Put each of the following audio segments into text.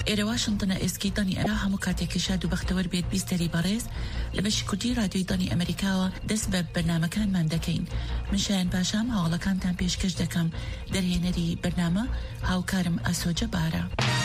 ئێرە واشنتنە ئێسکی دانی ئەرا هەموو کاتێکی شاد و بەختەوەر بێت بیستەری بەڕێز لە بەشی کوردی رادیۆی دانی ئەمریکاوە دەست بە بەرنامەکانمان دەکەین. من شایان پاشام هەواڵەکانتان پێشکەش دەکەم. دەرهێنەری بەرنامە هاوکارم ئاسۆجە بارە.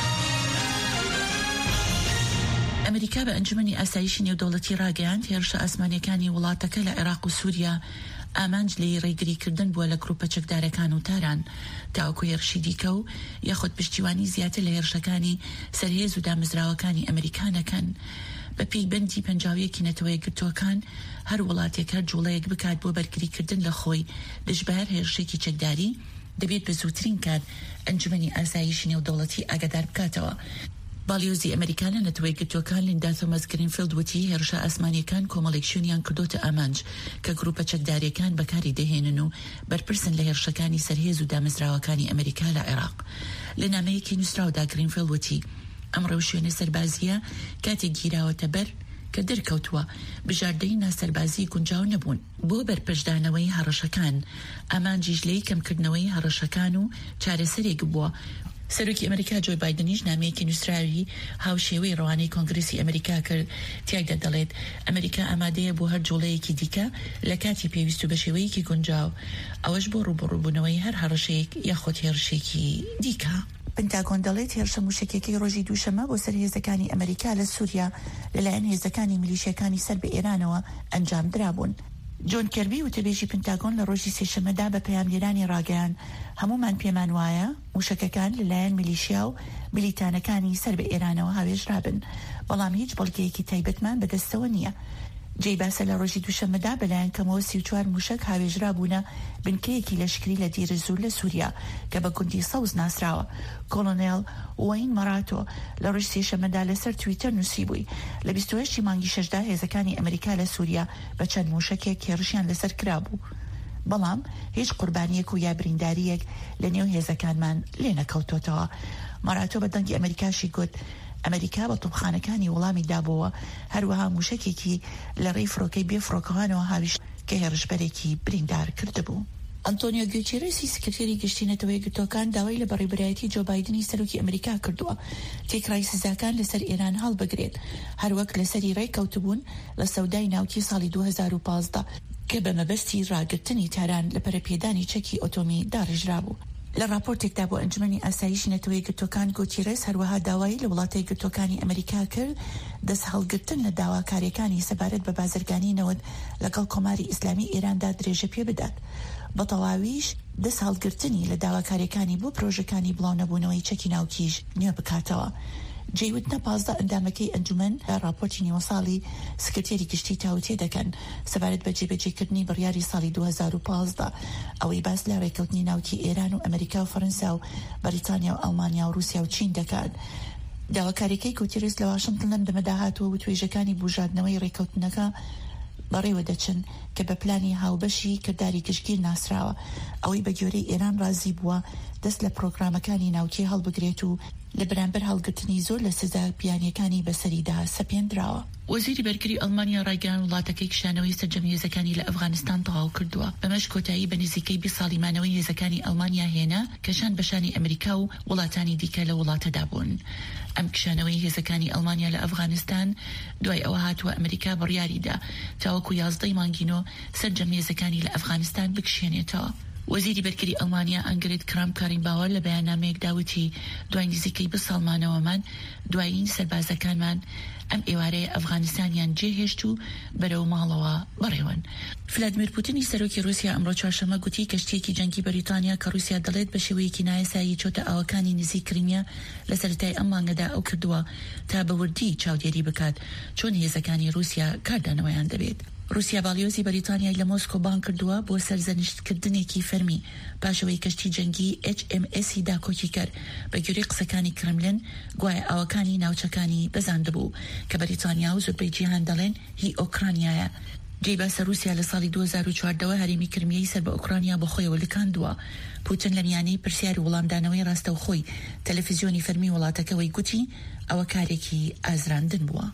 ئەمریکا بە ئەنجومەنی ئاسایشی نێودەوڵەتی ڕاگەیاند هێرشە ئاسمانیەکانی وڵاتەکە لە عێراق و سووریا ئامانج لێی ڕێگریکردن بووە لە گروپە چەکدارەکان و تاران تاوەکو هێرشی دیکە و یاخود پشتیوانی زیاتر لە هێرشەکانی سەرهێز و دامەزراوەکانی ئەمریکانەکەن. بە پێیبەندی پەنجاویەکی نەتەوەی گرتوەکان هەر وڵاتێک هەر جوڵەیەک بکات بۆ بەرگریکردن لە خۆی دژبار هێرشێکی چەکداری دەبێت بە زووترین کات ئەنجومەنی ئاسایشی نێودەوڵەتی ئاگادار بکاتەوە. باڵیۆزی ئەمریکانە نەتەوەی گرتوەکان لیندا تۆمەس گرینفیلد وتی هێرشە ئاسمانیەکان کۆمەڵێکشیونیان کردوتە ئامانج کە گروپە چەکداریەکان بەکاری دەهێنن و بەرپرسن لە هێرشەکانی سەرهێز و دامەزراوەکانی ئەمریکا لە عێراق. لە نامەیەکی نووسراودا گرینفیلد وتی ئەمڕۆ شوێنە سەربازیە کاتێک گیراوەتە بەر کە دەرکەوتووە بژاردەی ناسەربازی گونجاو نەبوون بۆ بەرپشدانەوەی هەڕەشەکان. ئامانجیش لەی کەمکردنەوەی هەڕەشەکان و چارەسەرێک بووە. سەرۆکی ئەمریکا جۆ بایدنیش نامەیەکی نووسراوی هاوشێوەی ڕەوانەی کۆنگرسی ئەمریکا کرد. تیایدا دەڵێت ئەمریکا ئامادەیە بۆ هەر جوڵەیەکی دیکە لە کاتی پێویست و بە شێوەیەکی گونجاو، ئەوەش بۆ ڕوبڕووبوونەوەی هەر هەڕەشەیەک یاخۆت هێرشێکی دیکە. پنتاگۆن دەڵێت هێرشە موشکێکی ڕۆژی دووشەمە بۆ سەر هێزەکانی ئەمریکا لە سووریا لەلایەن هێزەکانی میلیشیەکانی سەر بە ئێرانەوە ئەنجام درابوون. جۆن کەربی وتەبێژی پنتاگۆن لە ڕۆژی سێشەمەدا بە پەیامگەرانی ڕاگەیان هەمومان پێمان وایە موشکەکان لەلایەن میلیشیا و میلیتانەکانی سەر بە ئێرانەوە هاوێژرابن، بەڵام هیچ بەڵگەیەکی تایبەتمان بەدەستەوە نییە. جێی باسە لە ڕۆژی دووشەمەدا بەلایەن کەمەوە 34 موشک هاوێژرابوونە بنکەیەکی لەشکری لە دیرە زوور لە سووریا کە بە گوندی سەوز ناسراوە. کۆلۆنێل وین مەراتۆ لە ڕۆژی سێشەمەدا لەسەر تویتەر نووسی بووی لە 28 مانگی شەشدا هێزەکانی ئەمریکا لە سووریا بە چەند موشکێک هێرشیان لەسەر کرابوو، بەڵام هیچ قوربانیەک و یا برینداریەک لە نێو هێزەکانمان لێ نەکەوتۆتەوە. مەراتۆ بە دەنگی ئەمریکاشی گوت ئەمریکا بە توپخانەکانی وەڵامی دابەوە هەروەها موشکێکی لە ڕێی فڕۆکەی بێ فڕۆکەوانەوە هاویش کە هێرشبەرێکی بریندار کردبوو. ئەنتۆنیۆ گوتێرێسی سکرتێری گشتی نەتەوەی گرتوەکان داوای لە بەڕێبەرایەتی جۆ بایدنی سەرۆکی ئەمریکا کردووە تێکرای سزاکان لەسەر ئێران هەڵبگرێت هەروەک لەسەری ڕێکەوتبوون لە سەودای ناوتی ساڵی 2015 کە بە مەبەستی ڕاگرتنی تاران لە پەرەپێدانی چەکی ئۆتۆمی داڕژرابوو. لە راپۆرتێکدا بۆ ئەنجومەنی ئاسایشی نەتەوەی گرتوەکان گوتێرێس هەروەها داوای لە وڵاتەی گرتوەکانی ئەمریکا کرد دەست هەڵگرتن لە داواکاریەکانی سەبارەت بە بازرگانی نەوت لەگەڵ کۆماری ئیسلامی ئێراندا درێژە پێ بدات، بە تەواویش دەست هەڵگرتنی لە داواکاریەکانی بۆ پرۆژەکانی بڵاو نەبوونەوەی چەکی ناوکیش نوێ بکاتەوە. جێوتنە 15 ئەندامەکەی ئەنجومەن لە راپۆرتی نیوەساڵی سکرتێری گشتی تاوتێ دەکەن سەبارەت بە جێبەجێکردنی بڕیاری ساڵی 2015 ئەوەی باس لە ڕێکەوتنی ناوکی ئێران و ئەمریکا و فەرەنسا و بەریتانیا و ئەڵمانیا و رووسیا و چین دەکات. داواکاریەکەی گوتێرێس لە واشنتن لەم دەمەداهاتەوە و توێژەکانی بژاردنەوەی ڕێکەوتنەکە بەڕێوە دەچن کە بە پلانی هاوبەشی کردداری گشتگیر ناسراوە، ئەوەی بە گوێرەی ئێران ڕازی بووە دەست لە پرۆگرامەکانی ناوکی هەڵبگرێت و لە بەرامبەر هەڵگرتنی زۆر لە سزا بیانیەکانی بەسەریدا سەپێنراوە. وەزیری بەرگری ئەڵمانیا ڕایگەیان وڵاتەکەی کشانەوەی سەرجەم هێزەکانی لە ئەفغانستان تەواو کردووە. بەمەش کۆتایی بە نزیکەی 20 ساڵی مانەوەی هێزەکانی ئەڵمانیا هێنا کەشان بەشانی ئەمریکا و وڵاتانی دیکە لە وڵاتەدا بوون. ئەم کشانەوەی هێزەکانی ئەڵمانیا لە ئەفغانستان دوای ئەوە هاتووە ئەمریکا بڕیاریدا تاوەکو 11 مانگینۆ سەرجەم هێزەکانی لە ئەفغانستان بکشێنێتەوە. وەزیری بەرگری ئەڵمانیا ئەنگرێت کرام کارین باوەر لە بەیاننامەیەک داوتی دوای نزیکەی 20 ساڵمانەوەمان دوایین سەربازەکانمان ئەم ئێوارەیە ئەفغانستانیان جێهێشت و بەرەو ماڵەوە بەڕێوەن. ڤلادیمیر پوتینی سەرۆکی رووسیا ئەمڕۆ چوارشەمە گوتی کەشتیەکی جەنگی بەریتانیا کە رووسیا دەڵێت بە شێوەیەکی نایاسایی چۆتە ئاوەکانی نزیک کریمیا لە سەرەتای ئەم مانگەدا ئەو کردووە تا بە وردی چاودێری بکات چۆن هێزەکانی رووسیا کاردانەوەیان دەبێت. رووسیا باڵیۆزی بەریتانیای لە مۆسکۆ بان کردووە بۆ سەرزەنشتکردنێکی فەرمی پاشەوەی کەشتی جەنگی HMS داکۆکی کرد بە گوێرەی قسەکانی کرملن گوایە ئاوەکانی ناوچەکانی بەزاندبوو کە بەریتانیا و زۆربەی جیهان دەڵێن هی ئۆکرانیایە. جێی باسە رووسیا لە ساڵی 2014 هەرێمی کرمیەی سەر بە ئۆکرانیا بەخۆیەوە لکاندووە. پوتین لە میانەی پرسیار و وەڵامدانەوەی ڕاستەوخۆی تەلەڤیزیۆنی فەرمی وڵاتەکەوەی گوتی ئەوە کارێکی ئازراندن بووە.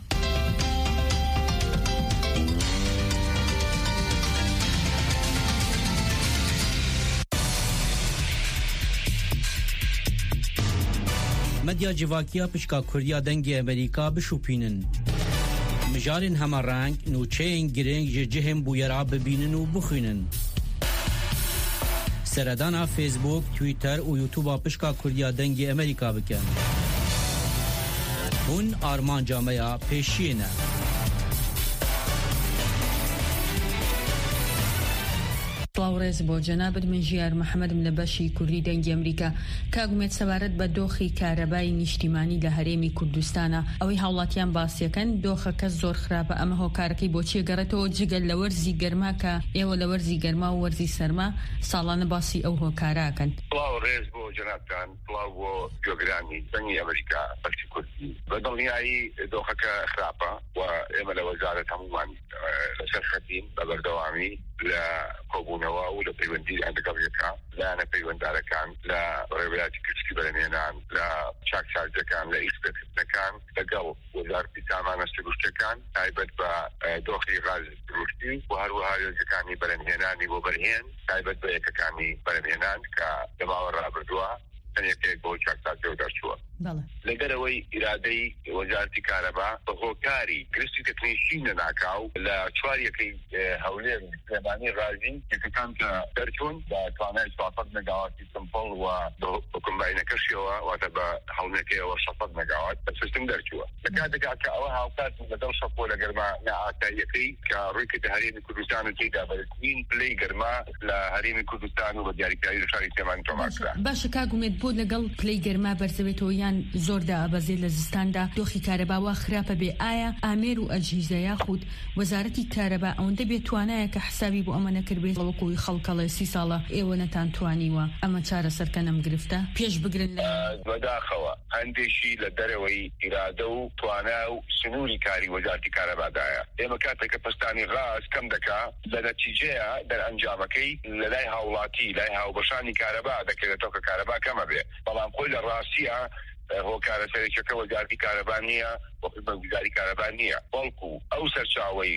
ئەمەدیا جیواکیە پشکا کوردیا دەنگی ئەمریکا بشوپینن مژارên hema reng nûçeyên girêng ji cihên bûyera bibînin û bixwînin. Seredana Facebook, Twitter û YouTube'a pişka Kurdiya dengê Amerîka bikin. Hûn armanca me ya pêşiyê ne. سڵاوڕێز بۆ جەنابەت من ژیار محەممەدم لە بەشی کوردی دەنگی ئەمریکا کاگومێت سەبارەت بە دۆخی کارەبای نیشتیمانی لە هەرێمی کوردستانە ئەوەی هاوڵاتیان باسیەکەن دۆخەکە زۆر خراپە ئەمە هۆکارەکەی بۆچی گەڕێتەوە جگەل لە وەرزی گەرما کە ئێوە لە وەرزی گەرما و وەرزی سەرما ساڵانە باسی ئەو هۆکاراکەن. سڵاوڕێز بۆ جەنابتان سڵاو بۆ گوێگرانی دەنگی ئەمریکا بەشی کوردی بەدڵنیایی دۆخەکە خراپە و ئێمە لە وەزارەت هەمومان لەسەر خەتین بە بەردەوامی لە کۆبوونەوە و لە پەیوەندی ئەندەگەڵیەکە لایەنە پەیوەنددارەکان لە ڕێوەیاتی گشتی بەرهێنان لە چاکسازەکان لە ئیشکردنەکان لەگەڵ وەزارەتی سامانە سروشتەکان تایبەت بە دۆخی غاز سروشتی و هەروەها یۆزەکانی بەرهێنانی بۆ بەرهێن تایبەت بە یەکەکانی بەرهێنان کە لە ماوە ڕابردووە تەنێکێک بۆ چاکسازیەوە دەرچووە. لەگەرەوەی ئیرادەی وەزارەتی کارەبا بە هۆکاری گرستی تەکنیشینە ناکاو لە چواریەکەی هەولێر سلێمانی غازی یەکەکان کە دەرچوون بە توانای 400 مگاواتی سمپڵ و بە کۆمباینەکەشیەوە واتە بە هەڵمێکەوەوە 600 مگاوات سیستم دەرچووە لە کاتێکا کە ئەوە هاوکات لەگەڵ شەپۆ لە گەرما نائاساییەکەی کە ڕوویکردە هەرێمی کوردستان و تێیدا بەرزترین پلەی گەرما لە هەرێمی کوردستان و بە دیاریکاری شاری سلێمانی تۆمارکرا. باشە کاگومێت بۆ لەگەڵ پلەی گەرما بەرزەوێتەوە یان زۆردا ئەبەزێ لە زستاندا دۆخی کارەباوە خراپە بێ ئایا ئامێر و ئەجهیزە یاخود وەزارەتی کارەبا ئەوەندە بێت توانایە کە حسابی بۆ ئەمە نەکرد بێت لەوەکوی خەڵکەڵێ 30 ساڵە ئێوە نەتانتوانیوە ئەمە چارەسەرکە نەم گرفتە پێش بگرن لە بەداخەوە هەندێکی لە دەرەوەی ئیرادە و توانای و سنووری کاری وەزارەتی کارەبادایە ئێمە کاتێککە پستانی غاز کەم دەکا لە نەتیجەیە دەرئەنجامەکەی لە لای هاوڵاتی لای هاوبەشانی کارەبا دەکرێتەوە کە کارەبا کەمە بێ بەڵام خۆی لە ڕاستیە هۆکارە سەرچەکە وەزارەتی کارەبا نییە وەخدمەتگوزاری کارەبا نییە بەڵکو ئەو سەرچاوەی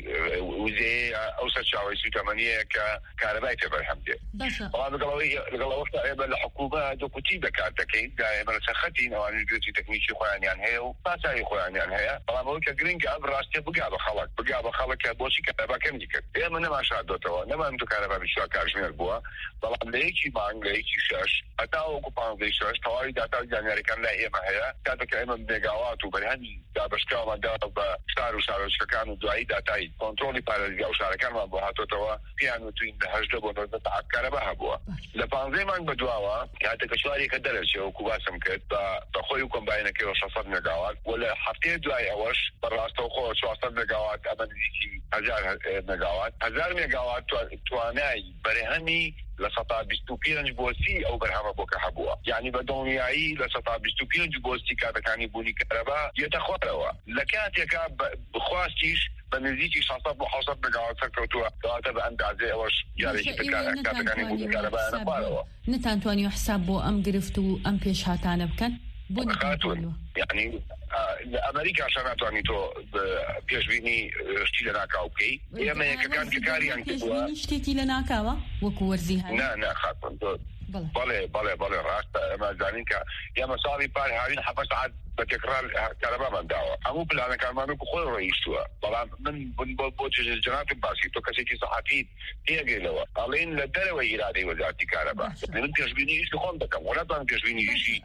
وزەیە ئەو سەرچاوەی سوتەمەنیە کە کارەبای پێ بەرهەم دێت. بەڵام لەگەڵەوەشتا ئێمە لە حکوومەت دوکوتی بەکار دەکەین ئێمە لە سەرخەتین ئەوانش گرتی تەکنیکی خۆیانیان هەیە و پاسایی خۆیانیان هەیە بەڵام ئەوەی کە گرنگە ئەم ڕاستیە بگا بە خەڵک کە بۆچی کارەبا کەمی کرد ئێمە نەماشادۆتەوە نەمان تو کارەبا بیشتر کاتژمێر بووە بەڵام لە یەکی مانگ لە یەکی شەش هەتا وەکو 15 تەواوی داتا زانیاریەکان لای ئێمە هەیە کاتێککە ئێمە مێگاوات و بەرهەمی دابشکاوەمەدا بە شار و شارۆچکەکان و دوایی داتای کۆنتڕۆلی پارێزگا و شارەکانمان بۆ هاتۆتەوە پیان وتوین لە 18 بۆ 90 سەعات کارەبا هەبووە لە 15 مانگ بەدواوە کاتێککە چوارێکە دەرەچێ وەکو باسم کرد بە خۆی و کۆمباینەکەیەوە 600 مگاوات و لە هەفتەیە دوای ئەوەش بەڕاستەوخۆ 400 مگاوات ئەمە نزیکی 1000 مگاوات 1000 مگاوات توانای بەرهەمی لە 125 بۆ 30 ئەو بەرهەمە بۆکە هەبووە یعنی بە دڵنیایی لە 125 بۆ 30 کاتەکانی بوونی کارەبا دێتە خوارەوە لە کاتێکە بخواستیش بە نزیکی 600 بۆ 700 مگاوات سەرکەوتووە کەواتە بە ئەندازێ ئەوەش جارێکی کاتەکانی بوونی کارەبایانە خوارەوە نەتانتوانی حساب بۆ ئەم گرفت و ئەم پێشهاتانە بکەن بۆ یعنی ئەمریکا شاناتوانی تۆ پێشبینی شتی لە ناکاو بکەی ئێمە یەکەکان کە کاریان کردووە شتێکی لە ناکاوە وەکو وەرزی ناخاتن بەڵێ ڕاستە ئەمە زانین کە ئێمە ساڵی پار هاوین 7 ساعات بە تکرار کارەبامان داوە هەموو پلانەکانمان وەکو خۆی ڕۆیشتووە بەڵام من بۆ جناتم باسی تۆ کەسێکی سەحافی تێگەیلەوە ئەڵێن لە دەرەوەی ئیرادەی وەزارەتی کارەبا من پێشبینی هیچ خۆم دەکەم وەناتوانم پێشبینی هیچی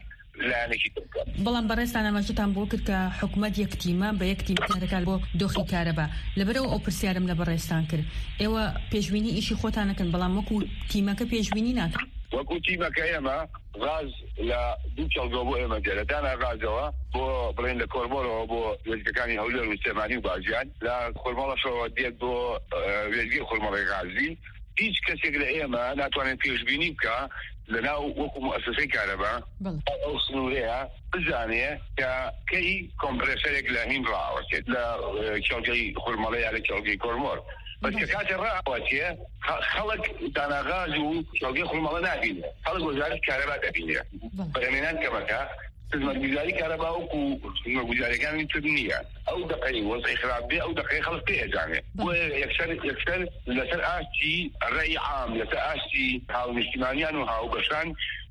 بەڵام بەڕێستان ئەمەشتان بۆ کرد کە حکوومەت یەکتیمە بە یەکتیم کارەکان بۆ دۆخی کارەبا لەبەرەوە ئەو پرسیارم لە بەڕێستان کرد ئێوە پێشبینی ئیشی خۆتانەکەن بەڵام وەکو تیمەکە پێشبینی ناکەن وەکو تیمەکە ئێمە غاز لە دوو چەڵگۆ بۆ ئێمە دێ لە دانا غازەوە بۆ بڵێن لە کۆرمۆڵەوە بۆ وێزگەکانی هەولێر و سلێمانی و بازیان لە خۆرمۆڵەشەوە دێت بۆ وێزگی خۆرمۆڵی غازی هیچ کەسێک لە ئێمە ناتوانێت پێشبینی بکە لەناو وەکو مؤسسەی کارەبا ئەو سنوورەیە بزانێ کە کەی کۆمپرسەرێک لە هین ڕاوەچێت لە کێڵگەی خورمەڵەی یا لە کێڵگەی کۆرمۆر بەس کە کاتێ ڕاوەچێ خەڵک داناغاز و کێڵگەی خورمەڵە نابینێ خەڵک وەزارەتی کارەبا دەبینێ بەرهەمێنان کەمەکە خزمەتگوزاری کارەبا وەکو خزمەتگوزاریەکانی تر نییە ئەو دقەی وەزعی خراپ بێ ئەو دقەی خەڵک پێ ئەزانێ بۆ یەکسەر لەسەر ئاستی ڕێی عام لەسەر ئاستی هاونیشتیمانیان و هاوبەشان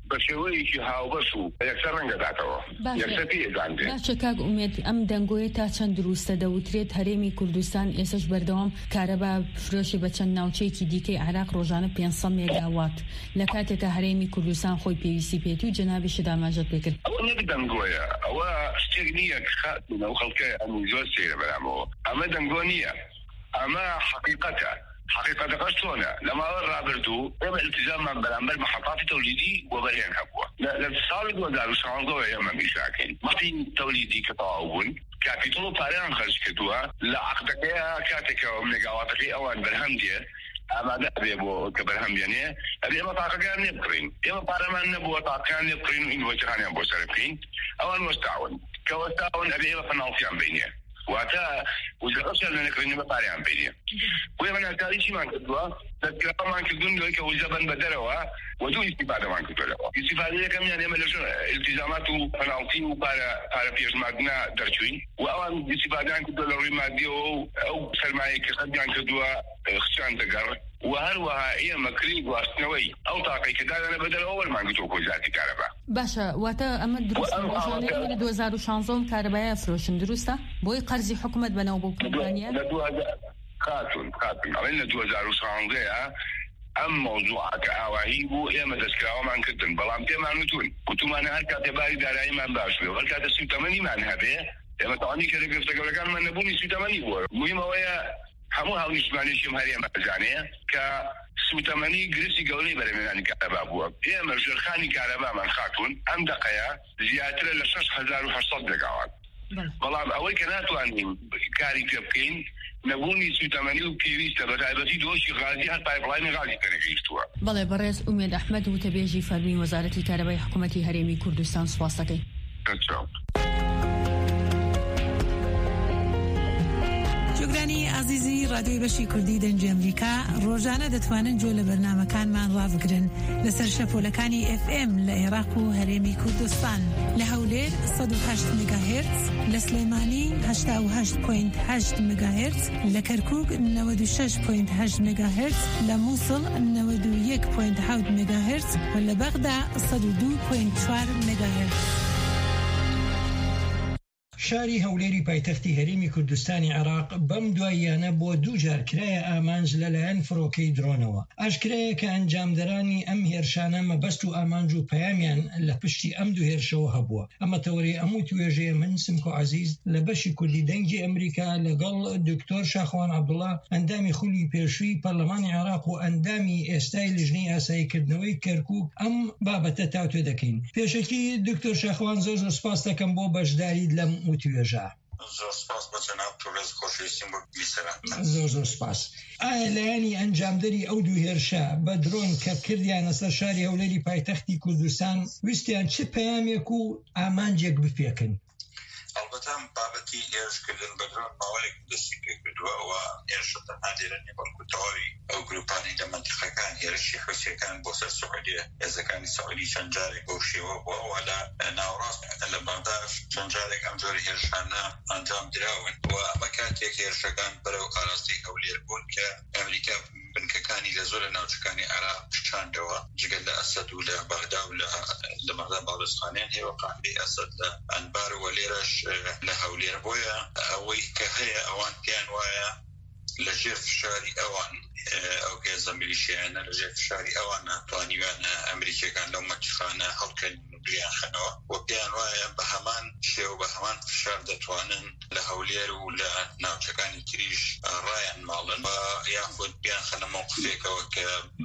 بەشێوەیەکی هاوبەش و یەکسەر ڕەنگەداتەوە یەکسەر پێدانێت. باشە کاک ئومێد ئەم دەنگۆیە تا چەند دروستە دەوترێت هەرێمی کوردستان ئێسش بەردەوام کارەبا فرۆشی بە چەند ناوچەیەکی دیکەی عێراق ڕۆژانە 500 مێگاوات لە کاتێکە هەرێمی کوردستان خۆی پێویستی پێێت و جەنابیشی داماژەت پێکرد. ئەوە نەک دەنگۆیە، ئەوە شتێک نییە خاتونە و خەڵکە ئەموو زۆر سێرە بەرامەوە. ئەمە دەنگۆ نییە، ئەمە حقیقەتە. حقیقەتەکەش چۆنە؟ لە ماوەی ڕابردوو ئێمە التزاممان بەرامبەر محەطاتی تەولیدی وەبەرهێن هەبووە. لە ساڵی 2016 ئێمە میشاکەین وەختی تەولیدی کە تەواو بوون کاپیتۆڵ و پارەیان خەرج کردووە لە عەقدەکەیە کاتێکەوە مێگاواتەکەی ئەوان بەرهەم دێ ئامادە بێ بۆ کە بەرهەم بێنێ ئەبێ ئێمە تاقەکان لێ بکڕین. ئێمە پارەمان نەبووە تاقەکان لێ بکڕین و ئینڤۆیسەکانیان بۆ سەر بکەین. ئەوان وەستاون کە وەستاون ئەبێ ئێمە پەناڵتیان بینێ واتە وزارەت لە نەکردنی بە پارەیان بینێ. بۆیە بەناکاری چیمان کردووە؟ دەستگامان کردوون لەوەی کە وزە بن بە دەرەوە و دوو ئیستیفادەمان کردووەوە. ئیستیفادە یەکەمیان ئێمە لەژێر التیزامات و پەناڵتی و پارە پێشماردنا دەرچووین و ئەوان ئیستیفادەیان کردووە لە ڕووی مادیەوە و ئەو سەرمایەی کە خەرجیان کردووە خچیان دەگەڕ و هەروەها ئێمە کری گواستنەوەی ئەو تاقەی کە دادانە بە دەرەوە وەرمان گرتووە بۆ وزارەتی کارەبا. باشە واتە ئەمە دروستە لە 2016 کارەبایە فرۆشن دروستە بۆی قەرزی حکوومەت بەناو بۆ کۆمپانیا خاتون ئەڵێن لە 2016 ئەم مۆزوعە کە ئاواهی بوو ئێمە دەستکراوەمان کردن بەڵام پێمان وتومانە هەر کاتێ باری داراییمان باش بێ هەر کاتە سوتەمەنیمان هەبێ ئێمە تەوانی کە لە گرفتەگەڵەکانمان نەبوونی سوتەمەنی بووە. مهم ئەوەیە هەموو هاونیشتمانیشم هەرێمە بەزانەیە کە سوتەمەنی گرسی گەورەی بەرەمێنانی کارەبا بووە. ئێمە ژێرخانی کارەبامان خاتون ئەم دەقەیە زیاترە لە 6800 مێگاوات. بەڵام ئەوەی کە ناتوانین کاری پێ بکەین نەبوونی سوتەمەنی و پێویستە بە تایبەتی دۆشی غازی هەر پایپڵاینی غازی پێنەگەیشتووە. بەڵێ بەڕێز ئومێد ئەحمەد وتەبێژی فەرمووی وەزارەتی کارەبای حکوومەتی هەرێمی کوردستان سوپاس دەکەین. جوگرانی عزیزی رادیۆی بەشی کوردی دەنگی ئەمریکا ڕۆژانە دەتوانن جۆ لە بەرنامەکانمان ڕابگرن لەسەر شەپۆلەکانی FM لە عێراق و هەرێمی کوردستان لە هەولێر 108 مگاهرتز، لە سلێمانی 88.8 مگاهرتز، لە کەرکوک 96.8 مگاهرتز، لە مووسڵ 91.7 مگاهرتز و لە بەغدا 102.4 مگاهرتز. شاری هەولێری پایتەختی هەرێمی کوردستانی عێراق بەم دواییانە بۆ دووجار کرایە ئامانج لەلایەن فڕۆکەی درۆنەوە. ئاشکرایە کە ئەنجامدەرانی ئەم هێرشانە مەبەست و ئامانج و پەیامیان لە پشتی ئەم دوو هێرشەوە هەبووە. ئەمە تەوەری ئەموو توێژەیە من سمکۆ عەزیز لە بەشی کوردی دەنگی ئەمریکا لەگەڵ دکتۆر شاخوان عەبدوڵڵا ئەندامی خولی پێشووی پەرلەمانی عێراق و ئەندامی ئێستای لیژنەی ئاساییکردنەوەی کەرکووک ئەم بابەتە تاوتوێ دەکەین. پێشەکی دکتۆر شاخوان زۆر سوپاس دەکەم بۆ بەشداریت لەم توێژە. زۆر سپاس بە جەناب تۆڕێز خۆشەویستیم بۆ بیسەران. زۆر سپاس. ئایا لایەنی ئەنجامدەری ئەو دوو هێرشە بە درۆن کە کردیانە سەر شاری هەولێری پایتەختی کوردستان ویستیان چه پەیامێک و ئامانجێک بپێکن؟ البته بابەتی هێرشکردن بە درۆن ماوەیەک دەستی پێ کردووە هێرشە تەنها لێرە نیە بەڵکو تەواوی ئەو گروپانی لە مەنتیقەکان هێرشی حوسیەکان بۆ سەر سعودیە هێزەکانی سعودی چەند جارێک بەو شێوە بووە لە ناوەڕاست لە بەغداد چەند جارێک ئەم جۆرە هێرشانە ئەنجام دراون و ئەمە کاتێک هێرشەکان بەرەو ئاراستەی هەولێر بوون کە ئەمریکا بنکەکانی لە زۆرە ناوچەکانی عێراق شاندەوە جگەل لە ئەسەد و لە بەغدا و لە بەغدا باڵوستخانەیان هەیە قاعدەی ئەسەد لە ئەنبار و لێرەش لە هەولێر بۆیە ئەوەی کە هەیە ئەوان پێیان وایە لە ژێر فشاری ئەوان ئەو هێزە میلیشیانە لە ژێر فشاری ئەوان ناتوانیوانە ئەمریکیەکان لەو مەتیخانە هەڵکەن دویان خەنەوە و پێیان وایە بە هەمان شێو بە هەمان فشار دەتوانن لە هەولێر و لە ناوچەکانی تریش ڕایان ماڵن و یاخود بیان خەنە موقفێکەوە کە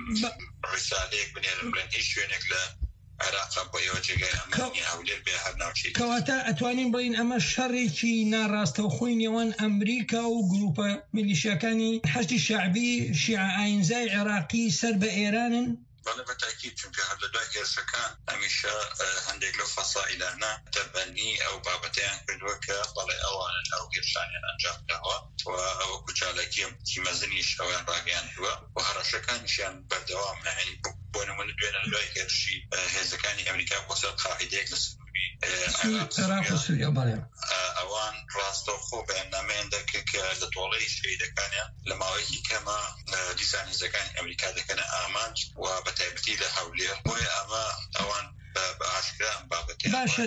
ڕیسالەیەک بنێرن بڵێن هیچ شوێنێک لە عێراق بۆ ئێوە جێگای ئەمنی هەولێر بێ هەر ناوچێک. کەواتە ئەتوانین بڵین ئەمە شەڕێکی ناڕاستەوخۆی نێوان ئەمریکا و گروپە میلیشیاکانی حەشتی شەعبی شیعە ئاینزای عێراقی سەر بە ئێرانن؟ بەڵێ بەتاکید چونکە هەر لە دوای هێرشەکان هەمیشە هەندێک لەو فەسائلانە تەبەنی ئەو بابەتیان کردووە کە بەڵێ ئەوانن ئەو هێرشانیان ئەنجام داوە و ئەوە کوچالەکی مەزنیش ئەویان ڕاگەیاندووە و هەڕەشەکانیشیان بەردەوامە هەنی بۆ نمونە دوێنە لای هێرشی هێزەکانی ئەمریکا بۆ سەر قاعیدەیەک لە عێراق و سووریا بەڵێ ئەوان ڕاستەوخۆ بەیاننامەیان دەکرد کە لە تۆڵەی شەیدەکانیان لە ماوەیەکی کەمە دیسان هێزەکانی ئەمریکا دەکەنە ئامانج و بەتایبەتی لە هەولێر بۆیە ئەمە ئەوان باشە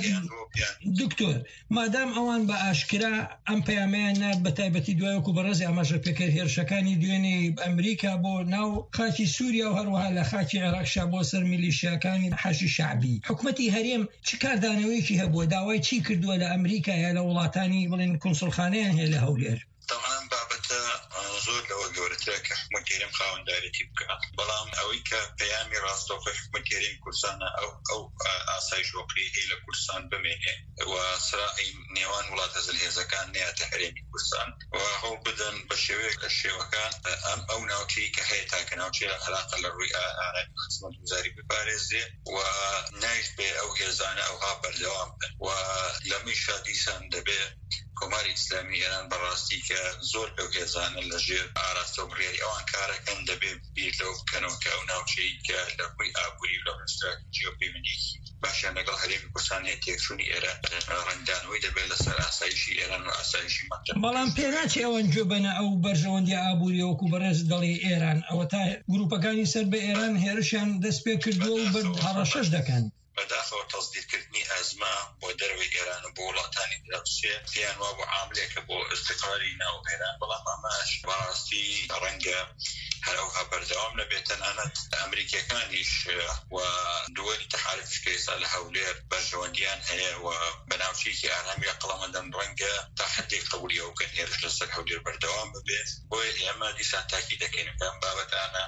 دکتۆر مادام ئەوان بە ئاشکرا ئەم پەیامیان نات بە تایبەتی دوایەکو بەڕێزی ئاماژە پێکرد هێرشەکانی دوێنێ ئەمریکا بۆ ناو خاکی سووریا و هەروەها لە خاکی عێراقشا بۆ سەر میلیشیاکانی حەشی شعبی حکوومەتی هەرێم چ کاردانەوەیەکی هەبووە داوای چی کردووە لە ئەمریکا یا لە وڵاتانی بڵێن کۆنسڵخانەیان هەیە لە هەولێر طبعا بابەتە زۆر لەوە گەورەترە کە حکومەت هەرێم خاوەندارێتی بکات بەڵام ئەوەی کە پەیامی ڕاستەوخۆی حکومەت هەرێمی کوردستانە ئەو ئاسایش وەقی هەیە لە کوردستان بمێنێ و سرائی نێوان وڵات هەزلهێزەکان نێاتە هەرێمی کوردستان و هەوڵ بدەن بە شێوەیەک لە شێوەکان ئەو ناوچەی کە هەیە تاکە ناوچەی عەلاقە لە ڕووی خزمەتگوزاری بپارێزرێ و نایش بێ ئەو هێزانە ئەوها بەردەوام بن و لەمیشا دیسان دەبێ کۆماری ئیسلامی ئێران بەڕاستی کە زۆر ئەو هێزانە لە ژێر ئاراستە و بڕیاری ئەوان کارەکەن دەبێ بیر لەو بکەنەوە کە ئەو ناوچەی کە لە ڕووی ئابووری و لە ڕێستراکتیۆ پەیوەندیەکی باشیان لەگەڵ هەرێمی کوردستان تێکچوونی ئێران ڕەنگدانەوەی دەبێت لەسەر ئاسایشی ئێران و ئاسایشی مەنطقە بەڵام پێناچێ ئەوەن گوێ بەنە ئەو بەرژەوەندی ئابووری وەکو بەڕێز دەڵێ ئێران ئەوە تا گروپەکانی سەر بە ئێران هێرشیان دەست پێ کردووە و بە هەڕەشەش دەکەن بەداخەوە تەزدیرکردنی ئەزمە بۆ دەروی ئێران و بۆ وڵاتانی دراوسێ پێیان وا بۆ عاملێکە بۆ استقراری ناو ئێران بەڵام ئەماش بەڕاستی ڕەنگە هەر ئەوها بەردەوام نەبێت تەنانەت ئەمریکیەکانیش و دووەری تەحالفی ئێستا لە هەولێر بەرژەوەندیان هەیە و بەناوچەیەکی ئارامی قەڵەمەندەم ڕەنگە تا حدێک قبولی ئەو کەن هێرش لەسەر هەولێر بەردەوام ببێت بۆیە ئێمە دیسان تاکی دەکەین ئەم بابەتانە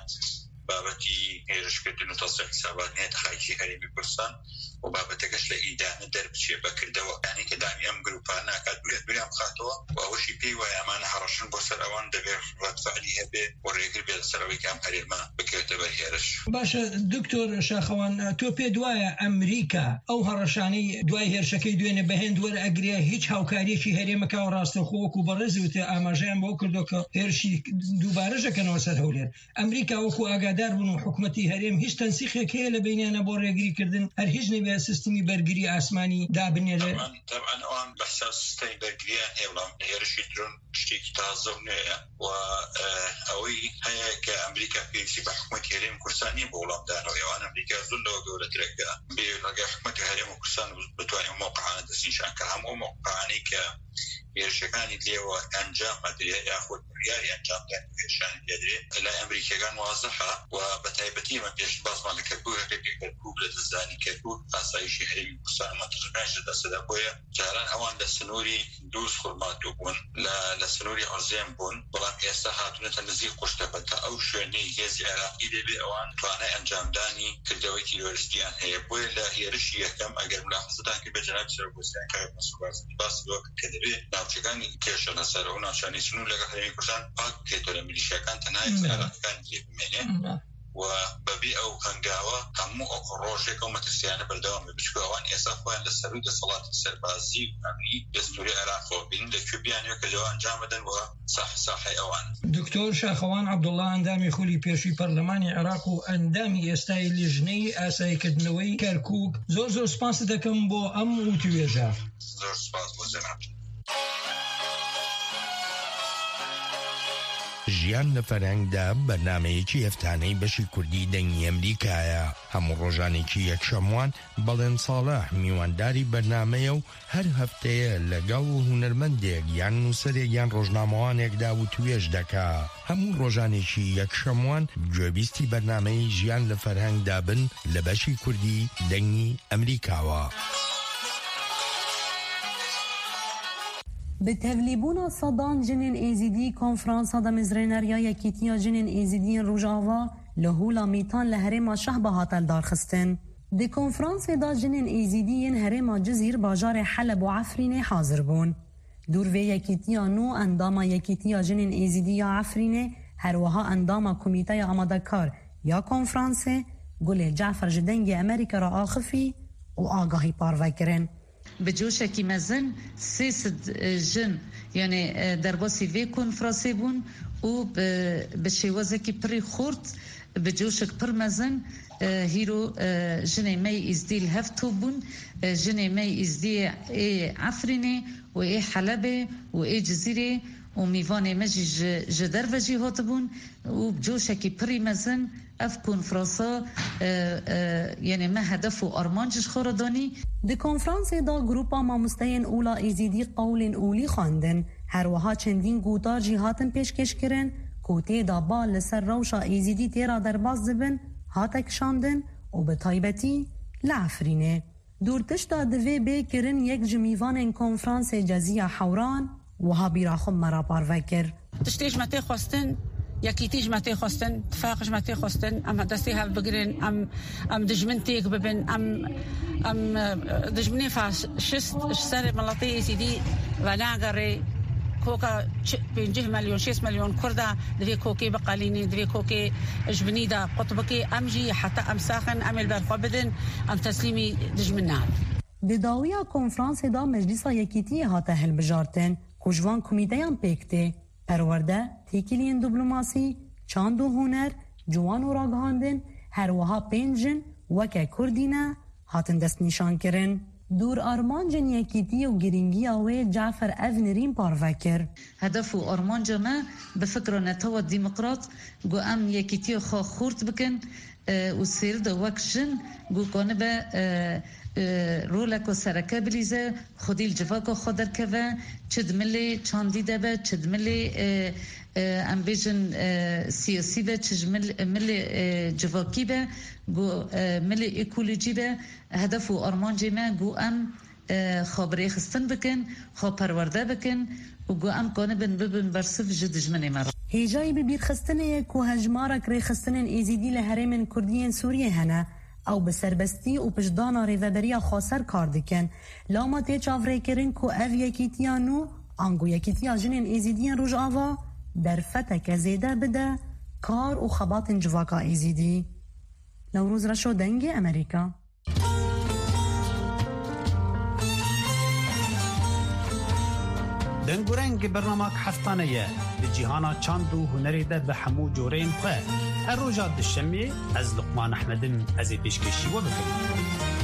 بابەتی هێرشکردن و تەسەح حسابات نێت خاکی هەرێمی کوردستان و بابەتەکەش لە ئیدانە دەربچێ بەکردەوە یعنی کە دامی ئەم گروپان ناکات دوریان بخاتەوە و ئەوەشی پێی وایە ئەمانە هەڕەشن بۆ سەر ئەوان دەبێت ڕەتفعلی هەبێ و ڕێگر بێت لەسەرەوەی کە ئەم هەرێمە بکرێتە بەر هێرش. باشە دکتۆر شاخەوان تۆ پێت وایە ئەمریکا ئەو هەڕەشانەی دوای هێرشەکەی دوێنێ بەهێند وەرئەگرێ هیچ هاوکاریەکی هەرێمەکە و ڕاستەوخۆ وەکو بەڕێزی وتە ئاماژەیان بۆ کردو کە هێرشی دووبارە ژەکەنەوە سەر هەولێر ئەمریکا وەکو ئاگادار بوون و حکومەتی هەرێم هیچ تەنسیخێک هەیە لە بینیانە بۆ ڕێگریکردن هەر هیچ نەبێ سیستمی بەرگری ئاسمانی دابنێرێ طبعا ئەوان بەحساس سیستەمی بەرگریان هەیە بەڵام هێرشی درۆن شتێکی تازە و نوێیە و ئەوەی هەیە کە ئەمریکا پێویستی بە حکومەتی هەرێمی کوردستان نیە بۆ وەڵامدانەوە ئەوان ئەمریکا زۆر لەوە گەورەترەکە بێ ڕێگای حکومەتی هەرێمی کوردستان بتوانێت موقعانە دەستنیشان کە هەموو موقعانەی کە هێرشەکانی لێوە ئەنجام ئەدرێ یاخود بڕیاری ئەنجامدان هێرشانی لێدرێت لە ئەمریکیەکان وازەحە و بە تایبەتی ئەمە پێش باسمان لە کەرکوب لە دەستدانی کەرکوب ئاسایشی هەرێمی کوردستان مەنتیقەکانش لەدەستدا بۆیە جاران ئەوان لە سنووری دووس خورماتوو بوون لە سنووری ئەرزێم بوون بەڵام ئێستا هاتوونەتە نزیک قوشتەپە تا ئەو شوێنەی هێزی عێراقی دەبێ ئەوان توانای ئەنجامدانی کردەوەی تیرۆریستیان هەیە بۆیە لە هێرشی یەکەم ئەگەر ملاحەزەتان کرد بە جەنابی سەرۆکۆسیان کاک مەسوود باسی کە دەبێت ناوچەکانی کێشە لەسەر ئەو ناوچانی سنوور لەگەڵ هەرێمی کوردستان پاک بکرێتەوە لە میلیشیاکان تەنها عێراقیەکان لێ بمێنێ و بەبێ ئەو هەنگاوە هەموو ئەو ڕۆژێک ئەو مەترسیانە بەردەوام بچکو ئەوان ئێستا خۆیان لە سەروی دەسەڵاتی سەربازی و ئەمنی دەستوری عێراقەوە بین لەکوێ بیانوێ کە لەوە ئەنجام بدەن و ساحەی ئەوان. دکتۆر شاخەوان عەبدوڵڵا ئەندامی خولی پێشووی پەرلەمانی عێراق و ئەندامی ئێستای لیژنەی ئاساییکردنەوەی کەرکووک زۆر سوپاس دەکەم بۆ ئەم وتوێژە. زۆر سوپاس بۆ جەناب. ژیان لە فەرهەنگدا بەرنامەیەکی هەفتانەی بەشی کوردی دەنگی ئەمریکایە هەموو ڕۆژانێکی یەکشەموان بەڵێن ساڵح میوانداری بەرنامەیە و هەر هەفتەیە لەگەڵ هونەرمەندێک یان نووسەرێک یان ڕۆژنامەوانێکدا و توێژ دەکا هەموو ڕۆژانێکی یەکشەموان گوێبیستی بەرنامەی ژیان لە فەرهەنگدا بن لە بەشی کوردی دەنگی ئەمریکاوە. به تغلیبون صدان جنین ایزیدی کنفرانس ها دمزرینریا یکیتیا جنین ایزیدی روژاوا لهولا میتان لهرما شهبه هاتل دارخستن. دی کنفرانس دا جنین ایزیدی هرما جزیر باجار حلب و عفرین حاضر بون. دور وی یکیتیا نو انداما یکیتیا جنین ایزیدی یا عفرین هروها انداما کمیته یا آمادکار یا کنفرانس گل جعفر جدنگ امریکا را آخفی و آگاهی پاروکرن. بجوشکی مزن 300 جن یعنی درباسی وی کنفرانسی بون و به شیوازکی پری خورد بجوشک پر مزن هیرو جنی می ازدیل هفتو بون جنی می ازدی عفرینه و ای حلبه و ای جزیره و میوان مجی جدر وجی هات بون و بجوشکی پری مزن اف کنفرانسا یعنی ما هدف و ارمانجش خوردانی د کنفرانس دا گروپا مامۆستایên اولا ایزیدی قولên اولی خواندن هروها چندین گوتار جهاتن پیشکش کرن کوتی دا با لسر روشا ایزیدی تیرا درباز دبن هاتک شاندن و به تایبتی لعفرینه دورتش دا دوی بی کرن یک جمیوان کنفرانس جزیه حوران و ها بیراخم مرا پاروکر تشتیش متی خواستن یکیتیش متی خواستن تفاقش متی خواستن ام دستی هل بگرین ام دجمنتیک ببین ام دجمنی فاش شست سر ملطی ایزیدی و ناگری كوكا 5 مليون 6 مليون كردا دوی كوكي بقاليني دوی كوكي جبنيدا قطبكي امجي حتى امساخن امل بالخبدن ام تسليمي دجمنات بداویا کنفرانس دا مجلس یکیتی هاته هل بجارتن کوجوان کمیتهان پکته پرورده تیکیلین دیپلماسی چاند و هنر جوان و راگهاندن هر وها پنجن وکه کردینه هاتن دست نشان کرن دور آرمانجن یکیتی و گرینگی آوه جعفر افنرین پاروکر هدف و آرمانج ما بفکر نتوى ديمقراط گو ام یکیتی خوا خورد بکن و سیر دا وکشن گو کنه به رولک و سرکه بلیزه خودی الجواک و خودر که و چد ملی چاندی ده به چد ملی ام بیجن سیاسی به چد ملی جواکی به گو ملی اکولوژی به هدف و آرمانجی ما گو ام خبری خستن بکن خب پرورده بکن و گو ام کنه ببن برصف جدج منی مرا هیجای ببیر خستنه که هجمارک ری خستنن ایزیدی لحرم کردین سوریه هنه او بسربستی و پشدانا ریوبریا خاسر کار دکن لاما تی چاوره کرن که او یکیتیانو آنگو یکیتیا جنین ایزیدیان روش آوا در فتک زیده بده کار و خبات جواکا ایزیدی نوروز رشو دنگ امریکا دنگورنگ برنامه هفتانه بجیهانا چاند و هنری ده به همو جورین خواه الروجات الشمی از لقمان احمدن از پیشکشی و بکنیم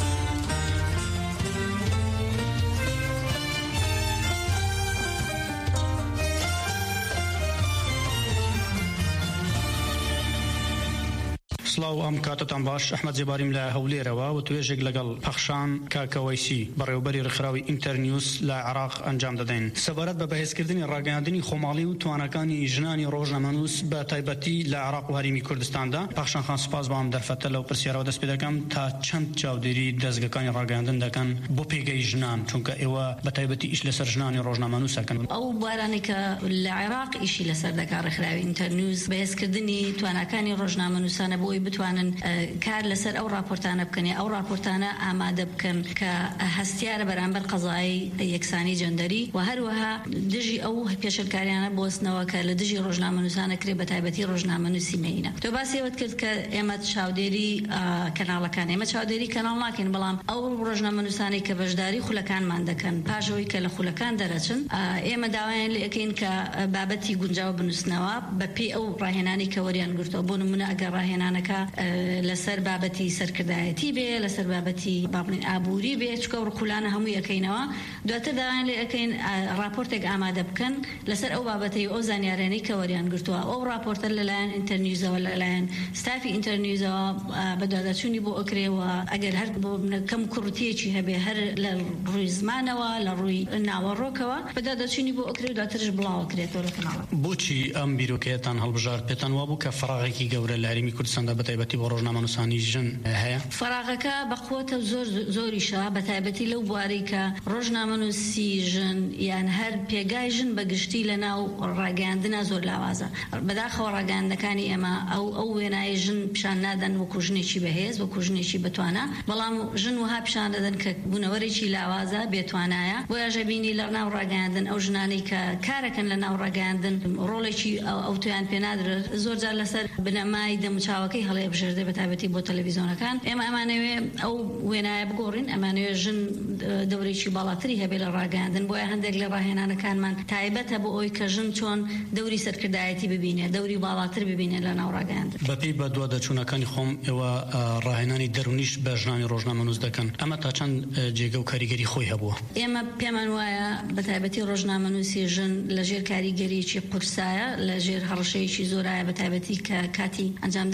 سلااو ئەم کاتتان باش ئەحمەد جێباریم لە هەولێرەوە و توێژێک لەگەڵ پەخشان کاکەوەیسی بەڕێوەبەری ڕێکخراوی ئینتەرنیوس لە عێراق ئەنجام دەدەین سەبارەت بە بەهێزکردنی ڕاگەیاندنی خۆماڵی و توانەکانی ژنانی ڕۆژنامەنووس بە تایبەتی لە عێراق و هەرێمی کوردستاندا پەخشان خان سوپاس بۆ ئەم دەرفەتە لەو پرسیارەوە دەست پێ دەکەم تا چەند چاودێری دەستگەکانی ڕاگەیاندن دەکەن بۆ پێگەی ژنان چونکە ئێوە بە تایبەتی ئیش لەسەر ژنانی ڕۆژنامەنووسەکەن ئەو بارانێک کە لە عێراق ئیشی لەسەر دەکات ڕێکخراوی ئینتەرنیوس بەهێزکردنی توانەکانی ڕۆژنامەنووسانە بۆی بتوانن کار لەسەر ئەو راپۆرتانە بکەنی ئەو راپۆرتانە ئامادە بکەن کە هەستیارە بەرامبەر قەزای یەکسانی جەندەری و هەروەها دژی ئەو پێشەرکاریانە بۆستنەوە کە لە دژی ڕۆژنامەنووسانە کرێ بە تایبەتی ڕۆژنامەنووسی مێینە تۆ باسیەوەت کرد کە ئێمە چاودێری کەناڵەکان ئێمە چاودێری کەناڵ ناکەین بەڵام ئەو ڕۆژنامەنووسانی کە بەشداری خولەکانمان دەکەن پاشەوەی کە لە خولەکان دەرەچن ئێمە داوایان لێ ئەکەین کە بابەتی گونجاو بنووسنەوە بە پێی ئەو ڕاهێنانی کە وەریان گرتووە بۆ نمونە ئەگەر ڕاهێنانەکە لەسەر بابەتی سەرکردایەتی بێ لەسەر بابەتی باڵین ئابووری بێ چکە ڕخولانە هەموو یەکەینەوە دواتر داوایان لێ ئەکەین راپۆرتێک ئامادە بکەن لەسەر ئەو بابەتی ئەو زانیاریانەی کە وەریان گرتووە ئەو راپۆرتە لەلایەن ئینتەرنیوزەوە لەلایەن ستافی ئینتەرنیوزەوە بە دواداچوونی بۆ ئەکرێەوە ئەگەر هەر کەم کوڕتیەکی هەبێ هەر لە ڕووی زمانەوە لە ڕووی ناوەڕۆکەوە بە دواداچوونی بۆ ئەکرێ و دواترش بڵاو کرێتەوە لە کەناڵە بۆچی ئەم بیرۆکەیەتان هەڵبژار پێتان وابوو کە فراغێکی گەورە لە هەرێمی کوردستاندا بە تایبەتی بۆ ڕۆژنامەنووسانی ژن هەیە فراغەکە بەقوتە زۆریشە بە تایبەتی لەو بواری کە ڕۆژنامەنووسی ژن یان هەر پێگای ژن بەگشتی لە ناو ڕاگەیاندنە زۆر لاوازە بەداخەوە ڕاگەیاندنەکانی ئێمە ئەو وێنایی ژن پیشان نادەن وەکو ژنێکی بەهێز وەکو ژنێکی بتوانە بەڵام ژن وها پیشان دەدەن کە بوونەوەرێکی لاوازە بێتوانایە بۆ یاژەبینی لە ناو ڕاگەیاندن ئەو ژنانەی کە کارەکەن لە ناو ڕاگەیاندن ڕۆڵێکی ئەو تویان پێنادرێت زۆر جار لەسەر بنەمای دەموچاوەکەی هەڵەیە بژێردێ بە تایبەتی بۆ تەلەڤیزیۆنەکان ئێمە ئەمانەوێ ئەو وێنایە بگۆڕین ئەمانەوێ ژن دەورێکی باڵاتری هەبێ لە ڕاگەیاندن بۆیە هەندێک لە ڕاهێنانەکانمان تایبەتە بۆ ئەوی کە ژن چۆن دەوری سەرکردایەتی ببینێ دەوری باڵاتر ببینێ لە ناو ڕاگەیاندن بەپێی بە دووادەچوونەکانی خۆم ئێوە ڕاهێنانی دەرونیش بە ژنانی ڕۆژنامەنووس دەکەن ئەمە تا چەند جێگە و کاریگەری خۆی هەبووە ئێمە پێمان وایە بە تایبەتی ڕۆژنامەنووسی ژن لەژێر کاریگەریەکی قورسایە لەژێر هەڕەشەیەکی زۆرایە بە تایبەتی کە کاتی ئەنجامدانی کاری